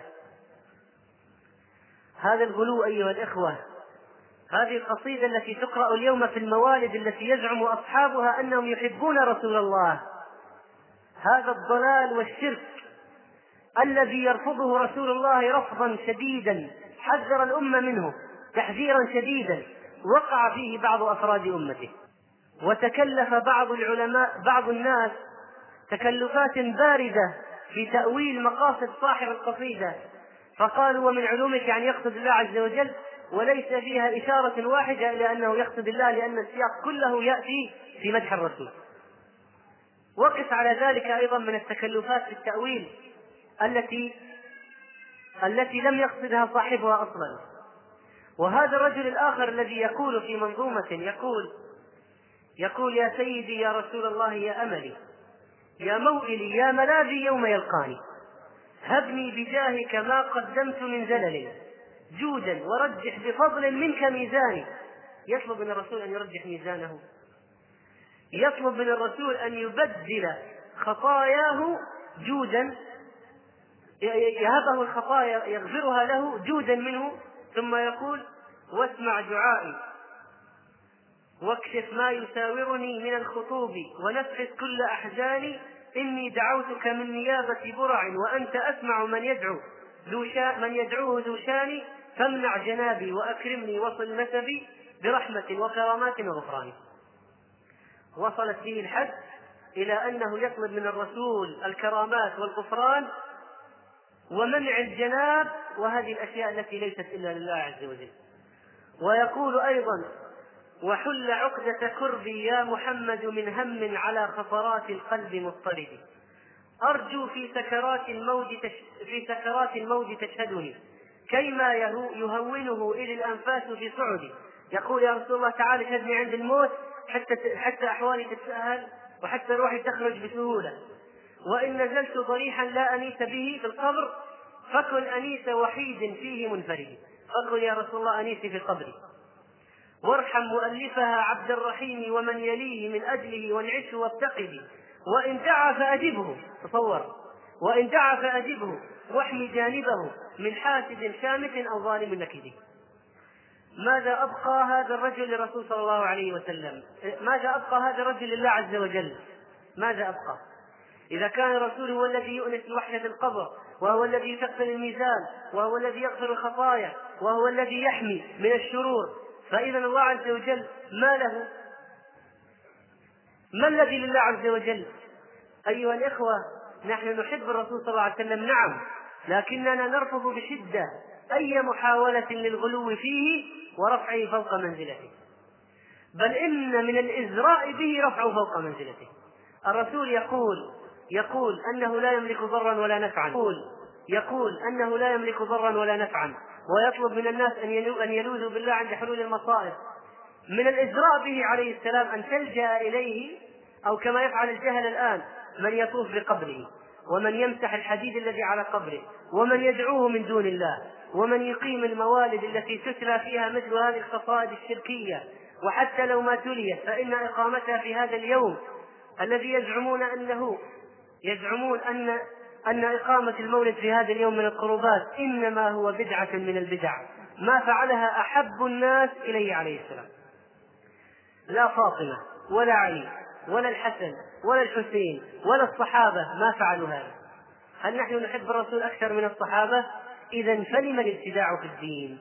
[SPEAKER 1] هذا الغلو أيها الإخوة. هذه القصيدة التي تقرأ اليوم في الموالد التي يزعم أصحابها أنهم يحبون رسول الله، هذا الضلال والشرك الذي يرفضه رسول الله رفضا شديدا، حذر الأمة منه تحذيرا شديدا، وقع فيه بعض أفراد أمته. وتكلف بعض العلماء بعض الناس تكلفات باردة في تأويل مقاصد صاحب القصيدة، فقالوا: ومن علومك يعني يقصد الله عز وجل، وليس فيها إشارة واحدة إلى أنه يقصد الله، لأن السياق كله يأتي في مدح الرسول. وقف على ذلك أيضا من التكلفات في التأويل التي التي لم يقصدها صاحبها أصلا. وهذا الرجل الآخر الذي يقول في منظومة يقول يقول: يا سيدي يا رسول الله يا أملي، يا موئلي، يا ملاذي يوم يلقاني، هبني بجاهك ما قدمت من زلل، جودا ورجح بفضل منك ميزاني. يطلب من الرسول أن يرجح ميزانه، يطلب من الرسول أن يبدل خطاياه جودا، يهبه الخطايا يغفرها له جودا منه، ثم يقول: واسمع دعائي واكشف ما يساورني من الخطوب، ونفس كل أحزاني، إني دعوتك من نيابة برع، وأنت أسمع من يدعو ذو من يدعوه ذو شاني، فامنع جنابي وأكرمني وصل نسبي، برحمة وكرامات وغفران. وصلت به الحد إلى أنه يطلب من الرسول الكرامات والغفران ومنع الجناب وهذه الأشياء التي ليست إلا لله عز وجل. ويقول أيضا: وحل عقدة كربي يا محمد من هم على خطرات القلب مضطرب، أرجو في سكرات الموت في سكرات الموت تشهدني كيما يهونه إلى الأنفاس في صعدي. يقول: يا رسول الله تعالى شهدني عند الموت حتى حتى أحوالي تتسهل وحتى روحي تخرج بسهولة، وإن نزلت ضريحا لا أنيس به في القبر فكن أنيس وحيد فيه منفرد. فكن يا رسول الله أنيسي في قبري، وارحم مؤلفها عبد الرحيم ومن يليه من أجله وانعشه وابتقدي، وإن دعا فأجبه. تصور: وإن دعا فأجبه واحمي جانبه من حاسد شامت أو ظالم نكد. ماذا أبقى هذا الرجل للرسول صلى الله عليه وسلم؟ ماذا أبقى هذا الرجل لله عز وجل؟ ماذا أبقى إذا كان الرسول هو الذي يؤنس بوحدة القبر، وهو الذي يثقل الميزان، وهو الذي يغفر الخطايا، وهو الذي يحمي من الشرور؟ فإذا الله عز وجل ما له؟ ما الذي لله عز وجل؟ أيها الإخوة، نحن نحب الرسول صلى الله عليه وسلم نعم، لكننا نرفض بشدة أي محاولة للغلو فيه ورفعه فوق منزلته، بل إن من الإزراء به رفعه فوق منزلته. الرسول يقول يقول أنه لا يملك ضرا ولا نفعا يقول, يقول أنه لا يملك ضرا ولا نفعا ويطلب من الناس أن يلوذوا بالله عند حلول المصائب. من الإزراء به عليه السلام أن تلجأ إليه، أو كما يفعل الجهل الآن من يطوف بقبره ومن يمسح الحديد الذي على قبره ومن يدعوه من دون الله ومن يقيم الموالد التي تتلى فيها مثل هذه القصائد الشركية، وحتى لو ما تليت فإن إقامتها في هذا اليوم الذي يزعمون أنه يزعمون أن أن إقامة المولد في هذا اليوم من القربات إنما هو بدعة من البدع ما فعلها أحب الناس إليه عليه السلام. لا فاطمة ولا علي ولا الحسن ولا الحسين ولا الصحابة ما فعلوا هذا. هل نحن نحب الرسول أكثر من الصحابة؟ إذن فلم الابتداع في الدين؟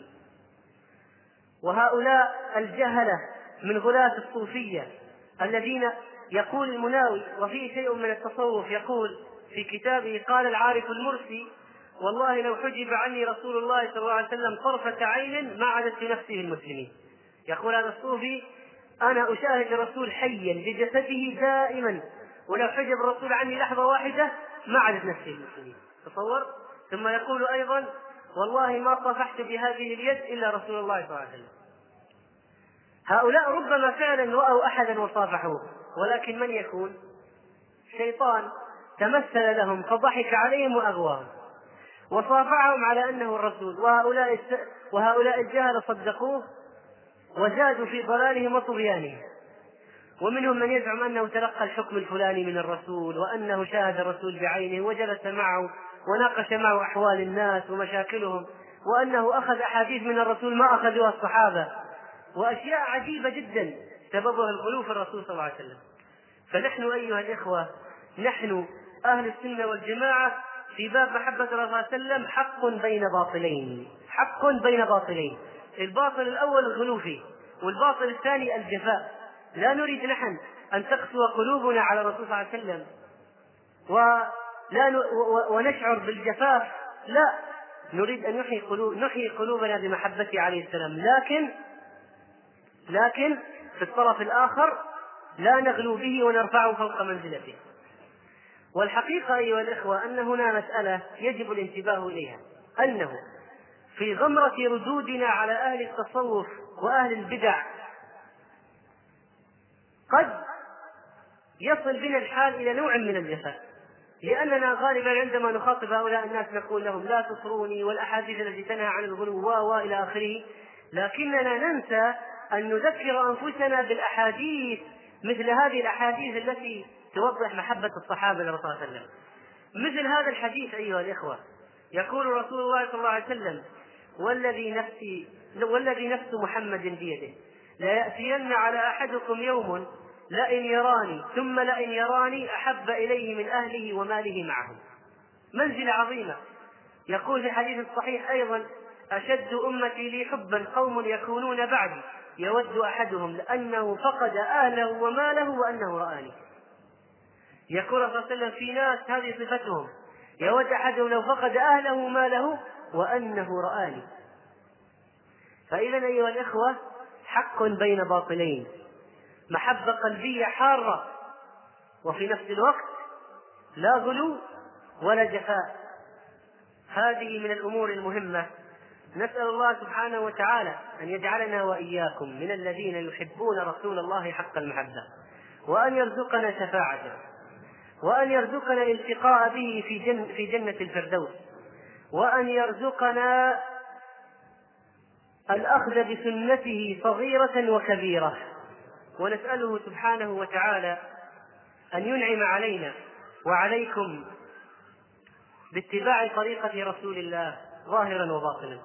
[SPEAKER 1] وهؤلاء الجهلة من غلاة الصوفية الذين يقول المناوي وفيه شيء من التصوف، يقول في كتابه: قال العارف المرسي: والله لو حجب عني رسول الله صلى الله عليه وسلم طرفة عين ما عدت نفسي المسلمين. يقول هذا الصوفي: أنا أشاهد الرسول حيا بجسده دائما، ولو حجب الرسول عني لحظة واحدة ما عدت نفسي المسلمين. تصور. ثم يقول أيضا: والله ما صافحت بهذه اليد إلا رسول الله صلى الله عليه وسلم. هؤلاء ربما فعلا رأوا أحدا وصافحوه، ولكن من يكون؟ شيطان تمثل لهم فضحك عليهم وأغواهم وصافحهم على أنه الرسول، وهؤلاء, الس... وهؤلاء الجهل صدقوه وزادوا في ضلالهم وطغيانهم. ومنهم من يزعم أنه تلقى الحكم الفلاني من الرسول، وأنه شاهد الرسول بعينه وجلس معه وناقش معه أحوال الناس ومشاكلهم، وأنه أخذ أحاديث من الرسول ما أخذوها الصحابة، وأشياء عجيبة جدا سببها الغلو في الرسول صلى الله عليه وسلم. فنحن أيها الإخوة، نحن أهل السنة والجماعة في باب محبة الرسول صلى الله عليه وسلم حق بين باطلين، حق بين باطلين. الباطل الأول الغلو فيه، والباطل الثاني الجفاء. لا نريد نحن أن تقسو قلوبنا على الرسول صلى الله عليه وسلم ولا ن... ونشعر بالجفاف، لا، نريد أن نحيي قلوب... نحيي قلوبنا بمحبته عليه السلام، لكن لكن في الطرف الآخر لا نغلو به ونرفعه فوق منزلته. والحقيقة أيها الإخوة أن هنا مسألة يجب الانتباه إليها، أنه في غمرة ردودنا على أهل التصوف وأهل البدع قد يصل بنا الحال إلى نوع من الجفاء، لأننا غالبا عندما نخاطب هؤلاء الناس نقول لهم: لا تطروني، والأحاديث التي تنهى عن الغلو وإلى آخره، لكننا ننسى أن نذكر أنفسنا بالأحاديث مثل هذه الأحاديث التي توضح محبة الصحابة للرسول صلى الله عليه وسلم. مثل هذا الحديث أيها الإخوة، يقول رسول الله صلى الله عليه وسلم: والذي نفسي والذي نفس محمد بيده ليأتين على أحدكم يوم لئن يراني ثم لئن يراني أحب إليه من أهله وماله معهم. منزلة عظيمة. يقول في الحديث الصحيح أيضا: أشد أمتي لي حبا قوم يكونون بعدي يود أحدهم لأنه فقد أهله وماله وأنه رآني. يقول صلى الله عليه وسلم في ناس هذه صفتهم، يود أحدهم لو فقد أهله وماله وأنه رآني. فإذا أيها الإخوة حق بين باطلين، محبة قلبية حارة وفي نفس الوقت لا غلو ولا جفاء. هذه من الأمور المهمة. نسأل الله سبحانه وتعالى أن يجعلنا وإياكم من الذين يحبون رسول الله حق المحبة، وأن يرزقنا شفاعته، وأن يرزقنا الالتقاء به في, جن في جنة الفردوس، وأن يرزقنا الأخذ بسنته صغيرة وكبيرة. ونسأله سبحانه وتعالى أن ينعم علينا وعليكم باتباع طريقة رسول الله ظاهرا وباطنا.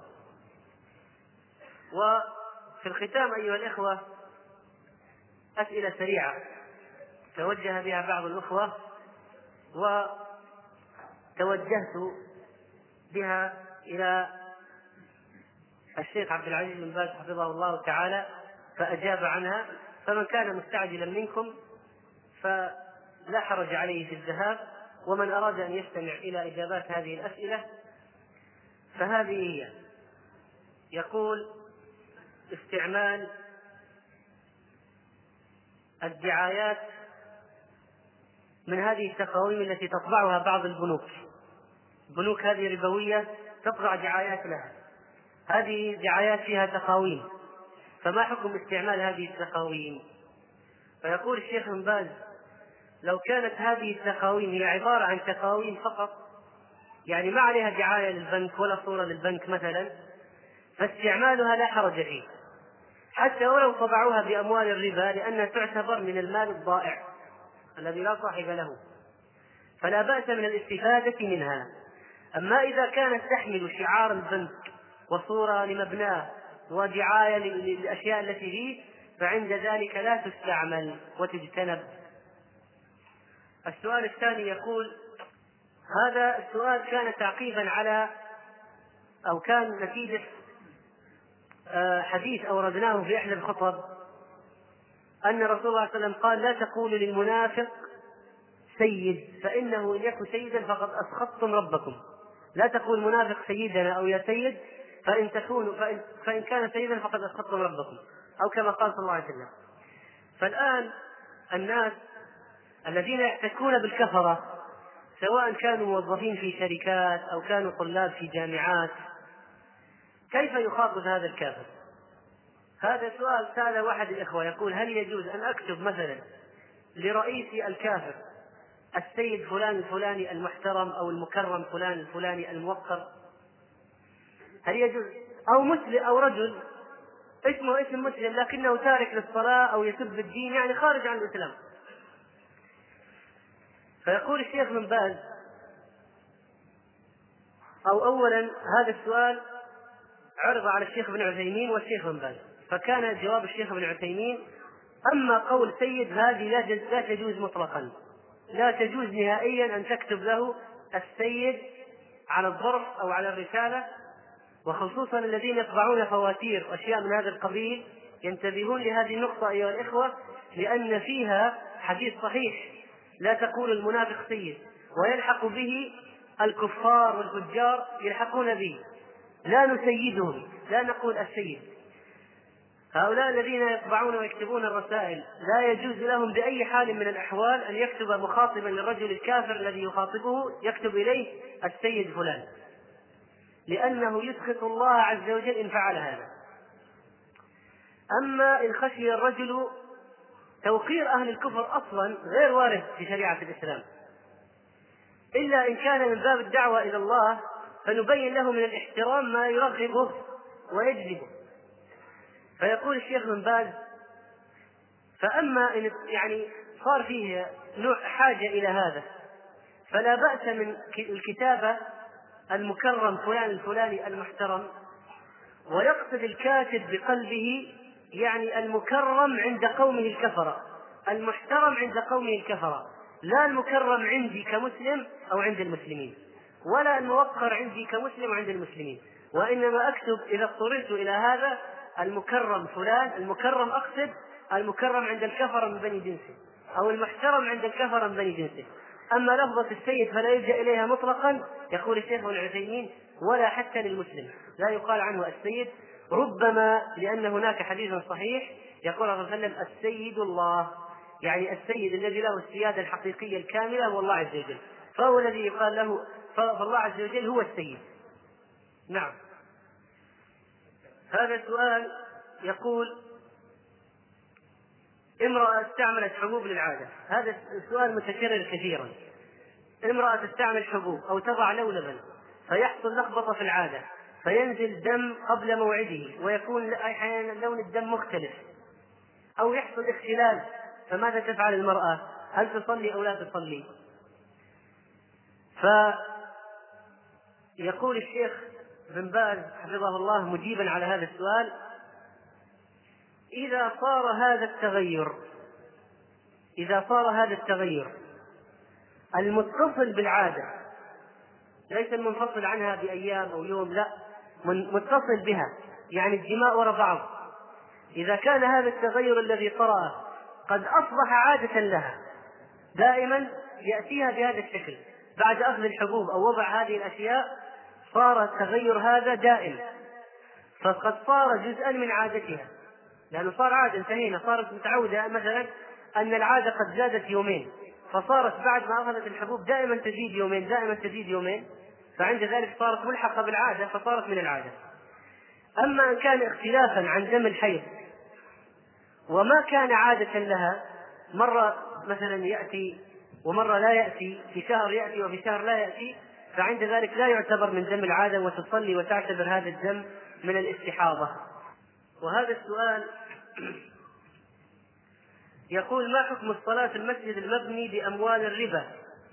[SPEAKER 1] وفي الختام أيها الإخوة أسئلة سريعة توجه بها بعض الأخوة وتوجهت بها إلى الشيخ عبد العزيز بن باز حفظه الله تعالى فأجاب عنها، فمن كان مستعجلا منكم فلا حرج عليه في الذهاب، ومن أراد أن يستمع إلى إجابات هذه الأسئلة فهذه هي. يقول: استعمال الدعايات من هذه التقاويم التي تطبعها بعض البنوك، بنوك هذه ربوية تطبع دعايات لها، هذه دعايات فيها تقاويم، فما حكم استعمال هذه التقاويم؟ فيقول الشيخ بن باز: لو كانت هذه التقاويم هي عبارة عن تقاويم فقط، يعني ما عليها دعاية للبنك ولا صورة للبنك مثلا، فاستعمالها لا حرج فيه، حتى ولو طبعوها بأموال الربا، لأنها تعتبر من المال الضائع الذي لا صاحب له، فلا بأس من الاستفادة منها. أما إذا كانت تحمل شعار البنك وصورة لمبناه ودعاية للأشياء التي فيه، فعند ذلك لا تستعمل وتجتنب. السؤال الثاني يقول: هذا السؤال كان تعقيبا على أو كان نتيجة حديث أوردناه في إحدى الخطب أن رسول الله صلى الله عليه وسلم قال: لا تقولوا للمنافق سيد، فإنه إن يكن سيدا فقد أسخطتم ربكم. لا تقول منافق سيدنا أو يا سيد، فإن, تكون فإن, فإن كان سيدا فقد أسخطتم ربكم، أو كما قال صلى الله عليه وسلم. فالآن الناس الذين يحتكون بالكفرة، سواء كانوا موظفين في شركات أو كانوا طلاب في جامعات، كيف يخاطب هذا الكافر؟ هذا سؤال سأل واحد الإخوة يقول: هل يجوز أن أكتب مثلا لرئيسي الكافر السيد فلان الفلاني المحترم أو المكرم فلان الفلاني الموقر؟ هل يجوز؟ أو مسلم أو رجل اسمه اسم مسلم لكنه تارك للصلاة أو يسب الدين، يعني خارج عن الإسلام. فيقول الشيخ بن باز: أو أولا هذا السؤال عرض على الشيخ بن عثيمين والشيخ بن باز، فكان جواب الشيخ بن عثيمين: أما قول سيد هذه لا تجوز مطلقا، لا تجوز نهائيا أن تكتب له السيد على الظرف أو على الرسالة، وخصوصا الذين يطبعون فواتير وأشياء من هذا القبيل ينتبهون لهذه النقطة أيها الإخوة، لأن فيها حديث صحيح: لا تقول المنافق سيد، ويلحق به الكفار والفجار يلحقون به، لا نسيدهم، لا نقول السيد. هؤلاء الذين يطبعون ويكتبون الرسائل لا يجوز لهم بأي حال من الأحوال أن يكتب مخاطبا للرجل الكافر الذي يخاطبه يكتب إليه السيد فلان، لأنه يسخط الله عز وجل إن فعل هذا. أما إن خشي الرجل توقير أهل الكفر أصلا غير وارد في شريعة الإسلام، إلا إن كان من باب الدعوة إلى الله، فنبين له من الاحترام ما يرغبه ويجذبه. فيقول الشيخ بن باز: فأما إن يعني صار فيه نوع حاجة إلى هذا، فلا بأس من الكتابة المكرم فلان الفلاني المحترم، ويقصد الكاتب بقلبه يعني المكرم عند قومه الكفرة، المحترم عند قومه الكفرة، لا المكرم عندي كمسلم أو عند المسلمين، ولا الموقر عندي كمسلم وعند المسلمين، وإنما أكتب إذا اضطررت إلى هذا المكرم فلان، المكرم أقصد المكرم عند الكفر من بني جنسه، أو المحترم عند الكفر من بني جنسه. أما لفظة السيد فلا يلجأ إليها مطلقا، يقول الشيخ ابن عثيمين، ولا حتى للمسلم لا يقال عنه السيد، ربما لأن هناك حديث صحيح يقول صلى الله عليه وسلم السيد الله، يعني السيد الذي له السيادة الحقيقية الكاملة هو الله عز وجل، فهو الذي يقال له، فالله عز وجل هو السيد. نعم. هذا السؤال يقول: امرأة استعملت حبوب للعادة. هذا السؤال متكرر كثيرا. امرأة تستعمل حبوب أو تضع لولبا فيحصل لخبطة في العادة، فينزل دم قبل موعده ويكون أحيانا لون الدم مختلف، أو يحصل اختلال، فماذا تفعل المرأة؟ هل تصلي أو لا تصلي؟ فيقول الشيخ بن باز حفظه الله مجيبا على هذا السؤال: إذا صار هذا التغير إذا صار هذا التغير المتصل بالعادة، ليس المنفصل عنها بأيام أو يوم، لا، متصل بها، يعني الدماء وراء بعض، إذا كان هذا التغير الذي طرأ قد أصبح عادة لها دائما يأتيها بهذا الشكل بعد أخذ الحبوب أو وضع هذه الأشياء، صار التغير هذا دائم، فقد صار جزءا من عادتها، لأنه صار عادة، انتهينا، صارت متعودة مثلا أن العادة قد زادت يومين، فصارت بعد ما أخذت الحبوب دائما تزيد يومين دائما تزيد يومين، فعند ذلك صارت ملحقة بالعادة فصارت من العادة. أما أن كان اختلافا عن دم الحيض وما كان عادة لها، مرة مثلا يأتي ومرة لا يأتي، في شهر يأتي وفي شهر لا يأتي، فعند ذلك لا يعتبر من دم العادة وتصلي وتعتبر هذا الدم من الاستحاضة. وهذا السؤال يقول: ما حكم الصلاة في المسجد المبني بأموال الربا؟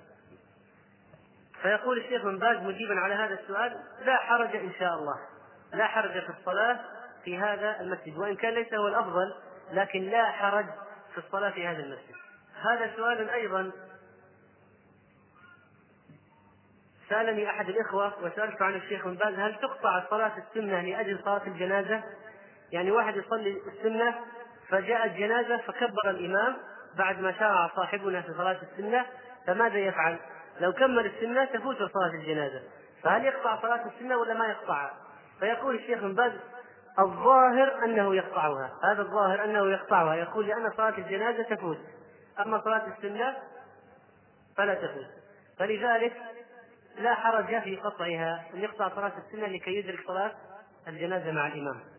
[SPEAKER 1] فيقول الشيخ بن باز مجيبا على هذا السؤال: لا حرج إن شاء الله، لا حرج في الصلاة في هذا المسجد، وإن كان ليس هو الأفضل لكن لا حرج في الصلاة في هذا المسجد. هذا سؤال أيضا سألني أحد الإخوة وسألت عن الشيخ بن باز: هل تقطع صلاة السنة لأجل صلاة الجنازة؟ يعني واحد يصلي السنة فجاء الجنازة فكبر الإمام بعد ما شرع صاحبنا في صلاة السنة، فماذا يفعل؟ لو كمل السنة تفوت صلاة الجنازة، فهل يقطع صلاة السنة ولا ما يقطعها؟ فيقول الشيخ بن باز: الظاهر أنه يقطعها، هذا الظاهر أنه يقطعها، يقول لأن صلاة الجنازة تفوت، أما صلاة السنة فلا تفوت، فلذلك لا حرج في قطعها، أن يقطع صلاة السنة لكي يدرك صلاة الجنازة مع الإمام.